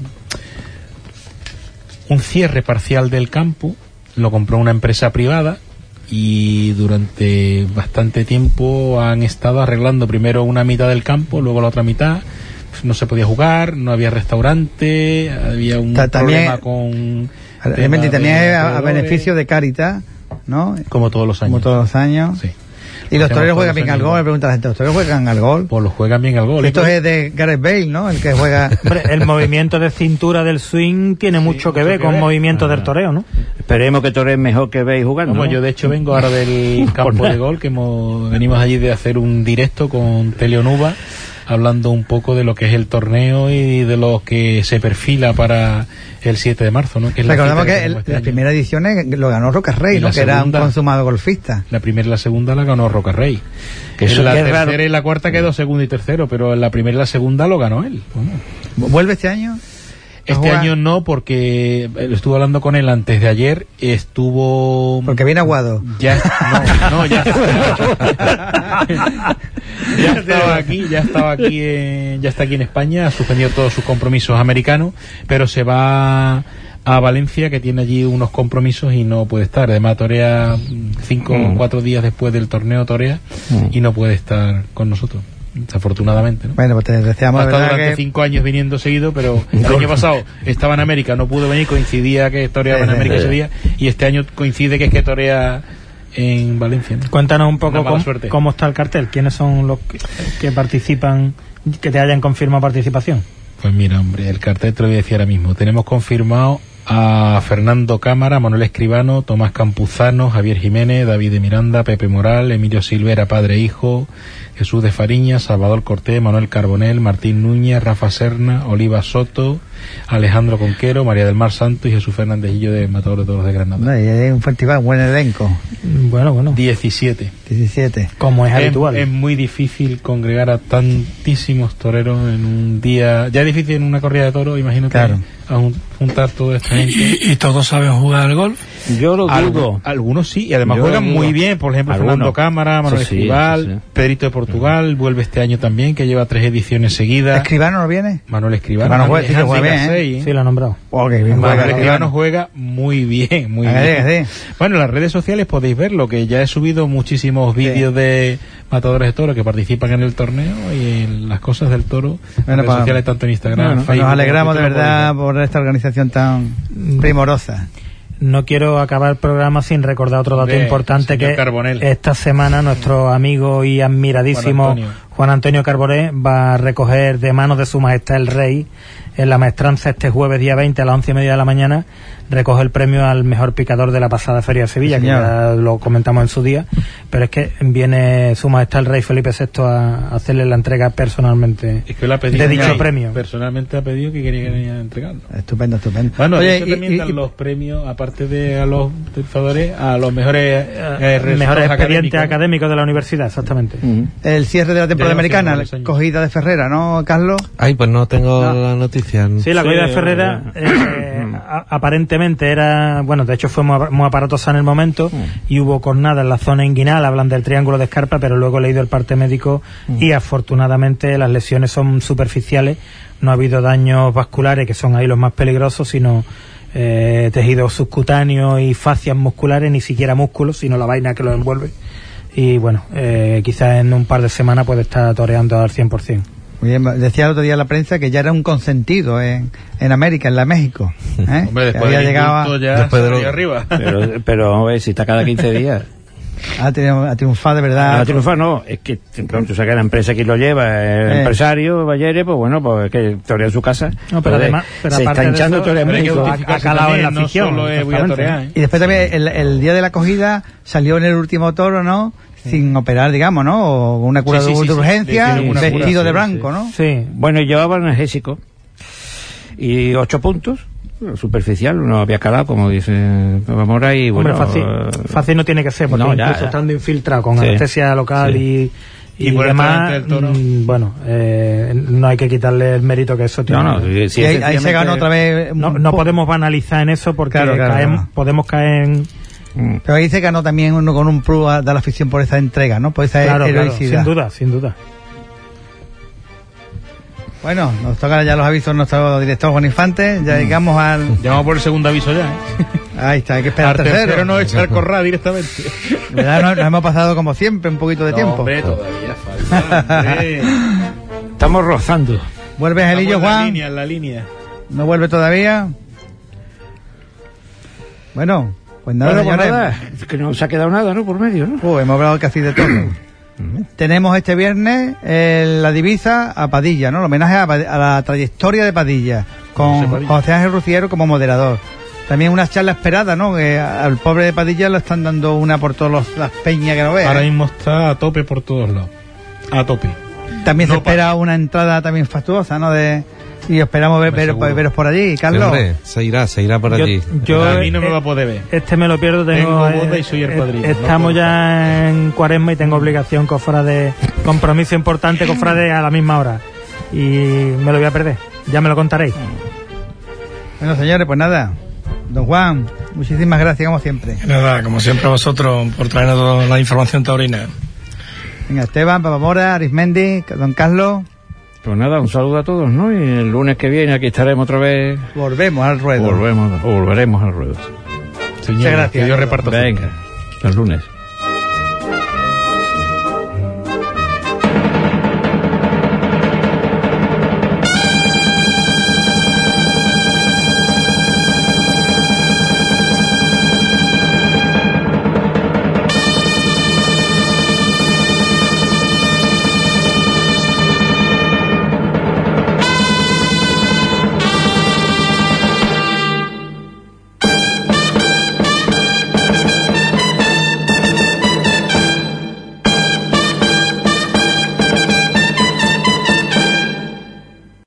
un cierre parcial del campo. Lo compró una empresa privada y durante bastante tiempo han estado arreglando primero una mitad del campo, luego la otra mitad. No se podía jugar, no había restaurante, había un Ta- problema con... Realmente también es a, a beneficio de Cáritas, ¿no? Como todos los años. Como todos los años. Sí. ¿Y los toreros juegan bien al gol? Me pregunta la gente, ¿los toreros juegan al gol? Pues los juegan bien al gol. Esto es de Gareth Bale, ¿no? El que juega... Hombre, el movimiento de cintura del swing tiene sí, mucho que mucho ver que con el movimiento ah. del toreo, ¿no? Esperemos que toreen mejor que Bale jugando. Como ¿no? Yo de hecho vengo ahora del campo de gol, que hemos, venimos allí de hacer un directo con Teleonuba, hablando un poco de lo que es el torneo y de lo que se perfila para el siete de marzo, ¿no? Que es Recordamos la que, que el, este las primeras ediciones lo ganó Rocarrey, ¿no? Que segunda, era un consumado golfista. La primera y la segunda la ganó Rocarrey. Que en la tercera raro. y la cuarta quedó segundo y tercero, pero en la primera y la segunda lo ganó él. Bueno. ¿Vuelve este año? Este año no, porque estuve hablando con él antes de ayer, estuvo... Porque viene aguado. Ya, no, no, ya ya estaba aquí, ya estaba aquí, eh, ya está aquí en España, ha suspendido todos sus compromisos americanos, pero se va a Valencia, que tiene allí unos compromisos y no puede estar. Además torea cinco o mm. cuatro días después del torneo torea mm. y no puede estar con nosotros. Desafortunadamente, ¿no? Bueno, pues te deseamos. Ha estado durante que... cinco años viniendo seguido, pero el año pasado estaba en América, no pudo venir, coincidía que toreaba en América ese día, y este año coincide que es que torea en Valencia, ¿no? Cuéntanos un poco cómo, cómo está el cartel, quiénes son los que, que participan, que te hayan confirmado participación. Pues mira, hombre, el cartel te lo voy a decir ahora mismo. Tenemos confirmado a Fernando Cámara, Manuel Escribano, Tomás Campuzano, Javier Jiménez, David de Miranda, Pepe Moral, Emilio Silvera, padre e hijo, Jesús de Fariña, Salvador Cortés, Manuel Carbonell, Martín Núñez, Rafa Serna, Oliva Soto, Alejandro Conquero, María del Mar Santo y Jesús Fernandezillo de Matador de Toros de Granada. No, y es un festival, buen elenco. Bueno, bueno. diecisiete. diecisiete. Como es, es habitual. Es muy difícil congregar a tantísimos toreros en un día. Ya es difícil en una corrida de toros, imagínate. Claro. A un, juntar toda esta gente. ¿Y, y todos saben jugar al golf? Yo lo dudo. Algu- algunos sí, y además Yo juegan muy bien. Por ejemplo, algunos. Fernando Cámara, Manuel sí, Escribal, sí, sí. Pedrito de Portugal, uh-huh. vuelve este año también, que lleva tres ediciones seguidas. ¿Escribano no viene? Manuel Escribano. Escribano juega, sí que juega bien, ¿eh? Sí, lo ha nombrado. Okay, bien, Manuel juega, Escribano juega muy bien, muy bien. Ver, bueno, en las redes sociales podéis verlo, que ya he subido muchísimos vídeos sí. de matadores de toros que participan en el torneo y en las cosas del toro. Bueno, en redes para, sociales, tanto en Instagram, bueno, Facebook. Nos alegramos de verdad por esta organización tan primorosa. No quiero acabar el programa sin recordar otro dato de, importante, que Carbonell. Esta semana nuestro amigo y admiradísimo Juan Antonio. Juan Antonio Carbonell va a recoger de manos de su majestad el rey en la maestranza este jueves día veinte a las once y media de la mañana. Recoge el premio al mejor picador de la pasada Feria de Sevilla, sí, que ya lo comentamos en su día, pero es que viene su majestad el rey Felipe sexto a hacerle la entrega personalmente es que la de dicho ahí. premio. Personalmente ha pedido que quería que venía a entregarlo. Estupendo, estupendo. Bueno, Oye, y, también y, dan y, los premios, aparte de a los triunfadores, a los mejores eh, mejores expedientes académicos de la universidad, exactamente. Uh-huh. El cierre de la temporada de americana, la cogida de Ferrera, ¿no, Carlos? Ay, pues no tengo no. la noticia. Sí, la cogida sí, de Ferrera eh, a, aparentemente era, bueno, de hecho fue muy, muy aparatosa en el momento uh. y hubo cornada en la zona inguinal, hablan del triángulo de escarpa, pero luego he leído el parte médico uh. y afortunadamente las lesiones son superficiales, no ha habido daños vasculares, que son ahí los más peligrosos, sino eh, tejidos subcutáneos y fascias musculares, ni siquiera músculos, sino la vaina que los envuelve. Y bueno, eh, quizás en un par de semanas puede estar toreando al cien por ciento. Muy bien, decía el otro día la prensa que ya era un consentido en, en América, en la México. ¿eh? Hombre, después había de llegado ya después de lo, arriba. Pero, pero a ver, si está cada quince días. Ha, triunfado, ha triunfado de verdad. Ha triunfado, no, es que pronto saca la empresa que lo lleva, el eh. empresario, Valleres, pues bueno, pues que torea en su casa. No, pero pues, además, pero se está hinchando todo el mundo. Ha calado en la afición. No voy a torear, ¿eh? Y después también el, el día de la acogida salió en el último toro, ¿no? Sí. Sin operar, digamos, ¿no? O una cura sí, sí, de, sí, de urgencia, sí, vestido cura, de blanco, sí, ¿no? Sí. Bueno, y llevaba analgésico. Y ocho puntos. Superficial, no había calado, como dice Mora, y bueno... Hombre, fácil, uh, fácil no tiene que ser, porque no, incluso ya, estando infiltrado con sí, anestesia local sí. y, y, y demás, mmm, bueno, eh, no hay que quitarle el mérito que eso tiene. No, no, si, si y ahí, ahí se ganó otra vez... No, no podemos banalizar en eso porque claro, claro, caemos, claro. podemos caer en... Mm. Pero ahí se ganó también uno con un plus de la afición por esa entrega, ¿no? Por esa claro, heroicidad. Claro, sin duda, sin duda. Bueno, nos tocan ya los avisos de nuestro director Juan Infante. Ya llegamos al... Ya vamos por el segundo aviso ya, ¿eh? Ahí está, hay que esperar al tercero. Pero no echar corra directamente. ¿Verdad? Nos, nos hemos pasado como siempre un poquito de no, tiempo. Hombre, todavía falta. Hombre. Estamos rozando. ¿Vuelve Angelillo, Juan? En la línea, en la línea. ¿No vuelve todavía? Bueno, pues nada, bueno, señores. Pues nada, es que no se ha quedado nada, ¿no? Por medio, ¿no? Uh, hemos hablado casi de todo. Tenemos este viernes eh, la divisa a Padilla, ¿no? El homenaje a, a la trayectoria de Padilla, con José, José Ángel Ruciero como moderador. También una charla esperada, ¿no? Que al pobre de Padilla le están dando una por todas las peñas que no ve. Ahora mismo está a tope por todos lados. A tope. También no se espera pa una entrada también fastuosa, ¿no? De... Y esperamos ver, ver, veros por allí, Carlos. Sí, hombre, se irá, se irá por yo, allí. Yo, a mí no me va a poder ver. Este me lo pierdo, tengo, tengo boda y soy el padrino. Estamos no ya en Cuaresma y tengo obligación, cofrade, compromiso importante, cofrade a la misma hora. Y me lo voy a perder, ya me lo contaréis. Bueno, señores, pues nada. Don Juan, muchísimas gracias, como siempre. Nada, como siempre a vosotros por traernos toda la información taurina. Venga, Esteban, Papa Mora, Arismendi, Don Carlos. Pues nada, un saludo a todos, ¿no? Y el lunes que viene aquí estaremos otra vez. Volvemos al ruedo. Volvemos, volveremos al ruedo. Señor, muchas gracias. Que Dios reparta. Venga, el lunes.